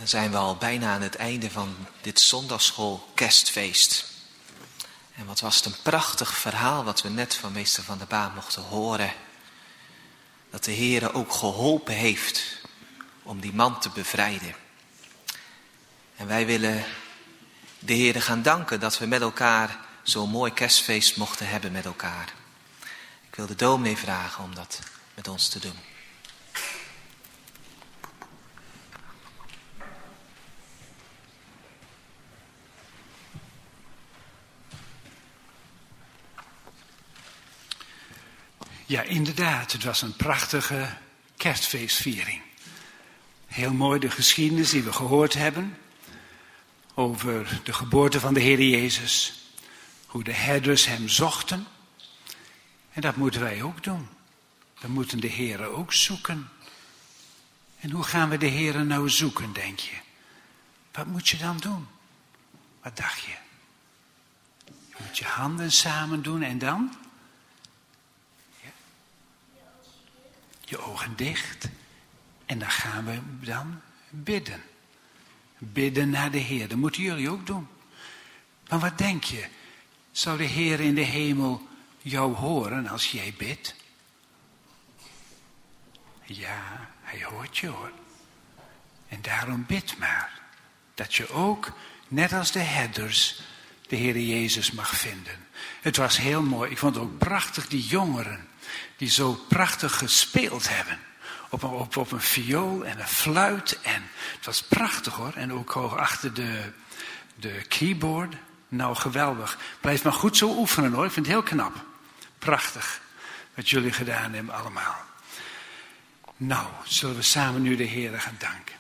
Dan zijn we al bijna aan het einde van dit zondagschool kerstfeest. En wat was het een prachtig verhaal wat we net van meester Van der Baan mochten horen. Dat de Heere ook geholpen heeft om die man te bevrijden. En wij willen de Heere gaan danken dat we met elkaar zo'n mooi kerstfeest mochten hebben met elkaar. Ik wil de dominee vragen om dat met ons te doen.
Ja, inderdaad, het was een prachtige kerstfeestviering. Heel mooi de geschiedenis die we gehoord hebben over de geboorte van de Heer Jezus. Hoe de herders hem zochten. En dat moeten wij ook doen. We moeten de Heer ook zoeken. En hoe gaan we de Heer nou zoeken, denk je? Wat moet je dan doen? Wat dacht je? Je moet je handen samen doen en dan? Je ogen dicht. En dan gaan we dan bidden. Bidden naar de Heer. Dat moeten jullie ook doen. Maar wat denk je? Zou de Heer in de hemel jou horen als jij bidt? Ja, hij hoort je hoor. En daarom bid maar. Dat je ook, net als de herders, de Heer Jezus mag vinden. Het was heel mooi. Ik vond het ook prachtig, die jongeren. Die zo prachtig gespeeld hebben. Op een, op, op een viool en een fluit. En het was prachtig hoor. En ook hoog achter de, de keyboard. Nou, geweldig. Blijf maar goed zo oefenen hoor. Ik vind het heel knap. Prachtig. Wat jullie gedaan hebben allemaal. Nou, zullen we samen nu de Heere gaan danken.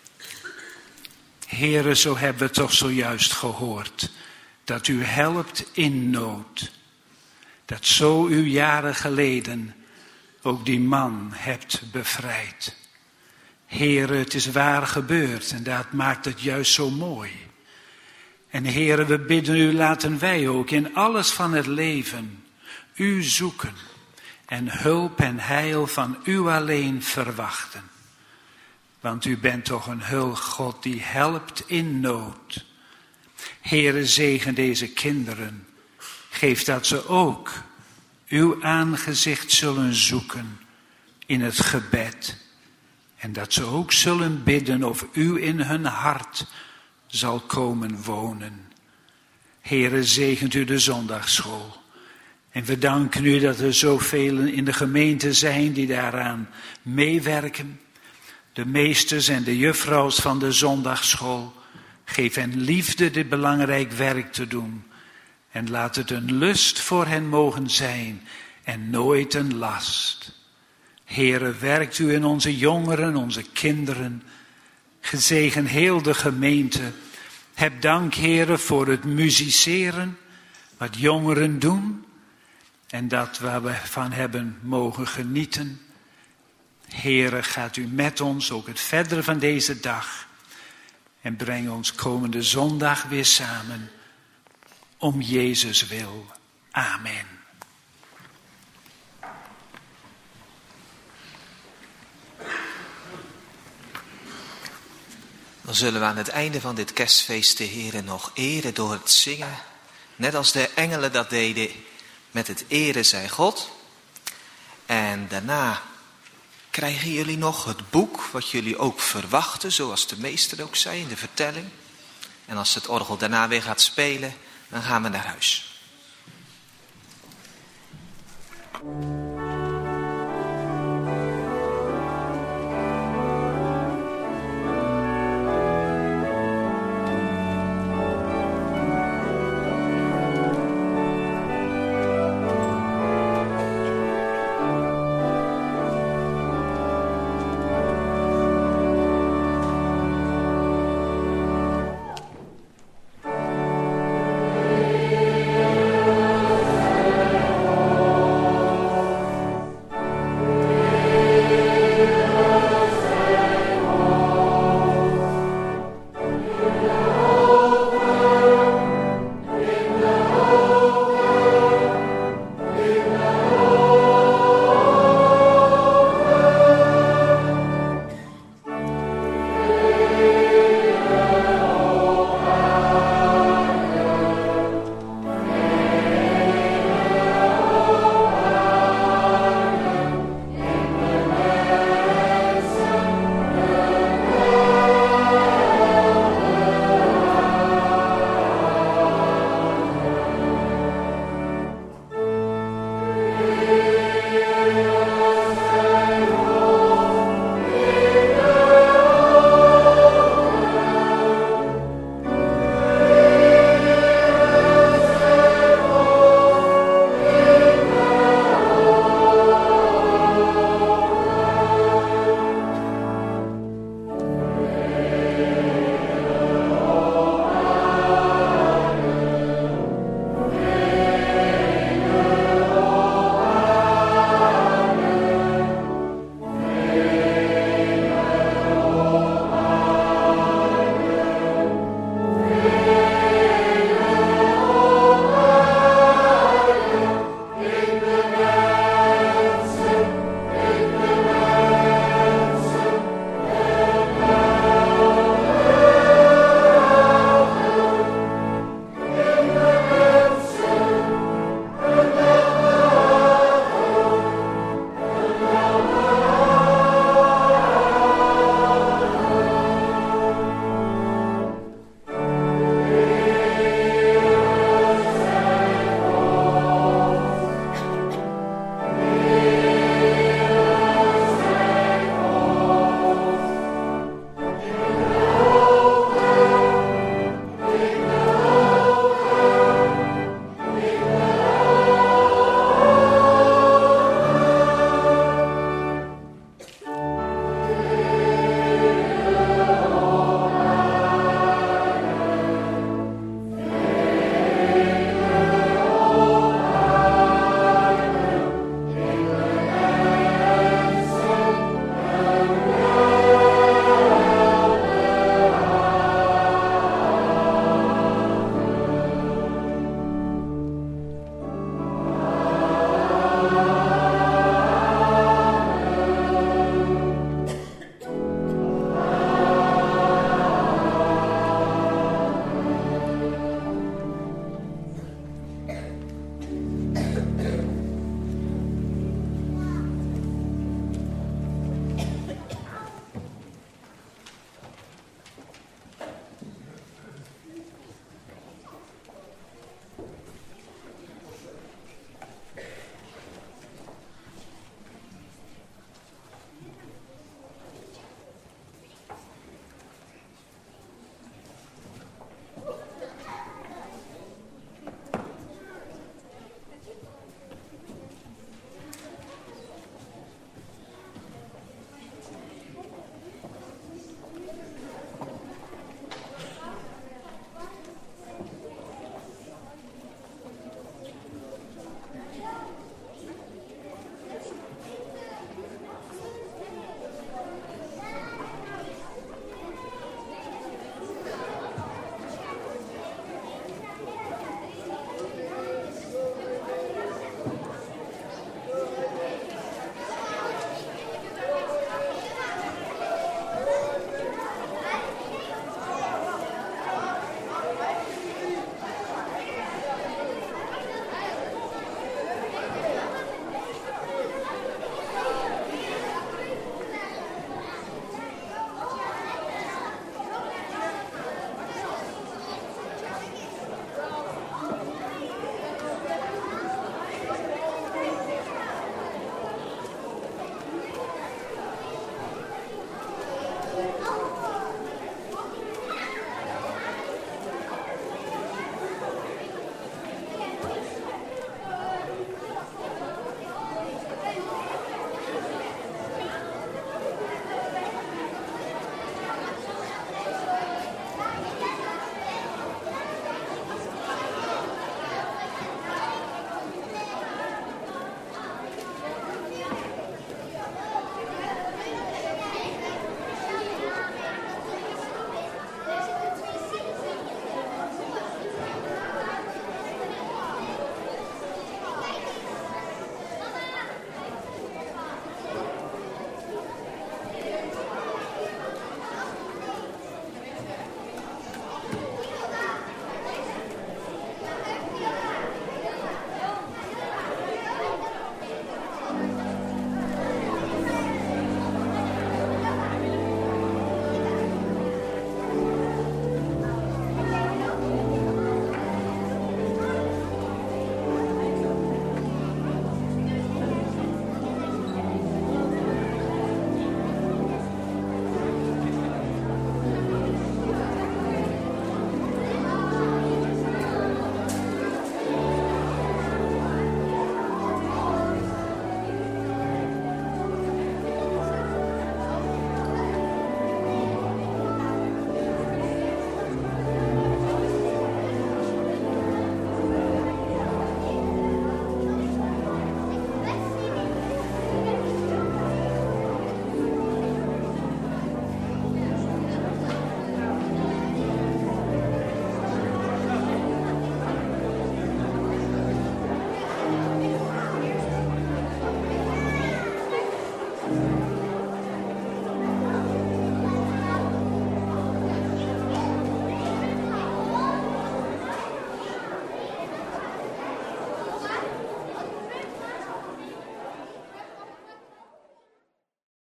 Heere, zo hebben we toch zojuist gehoord. Dat u helpt in nood. Dat zo u jaren geleden ook die man hebt bevrijd. Heere, het is waar gebeurd en dat maakt het juist zo mooi. En Heere, we bidden u, laten wij ook in alles van het leven u zoeken. En hulp en heil van u alleen verwachten. Want u bent toch een hulpgod die helpt in nood. Heere, zegen deze kinderen. Geef dat ze ook uw aangezicht zullen zoeken in het gebed. En dat ze ook zullen bidden of u in hun hart zal komen wonen. Heere, zegent u de zondagsschool. En we danken u dat er zoveel in de gemeente zijn die daaraan meewerken. De meesters en de juffrouws van de zondagsschool. Geef hen liefde dit belangrijk werk te doen. En laat het een lust voor hen mogen zijn en nooit een last. Heere, werkt u in onze jongeren, onze kinderen. Gezegen heel de gemeente. Heb dank, Heere, voor het musiceren, wat jongeren doen. En dat waar we van hebben mogen genieten. Heere, gaat u met ons ook het verdere van deze dag. En breng ons komende zondag weer samen. Om Jezus wil. Amen.
Dan zullen we aan het einde van dit kerstfeest de Heere nog eren door het zingen. Net als de engelen dat deden met het eren zij God. En daarna krijgen jullie nog het boek wat jullie ook verwachten. Zoals de meester ook zei in de vertelling. En als het orgel daarna weer gaat spelen, dan gaan we naar huis.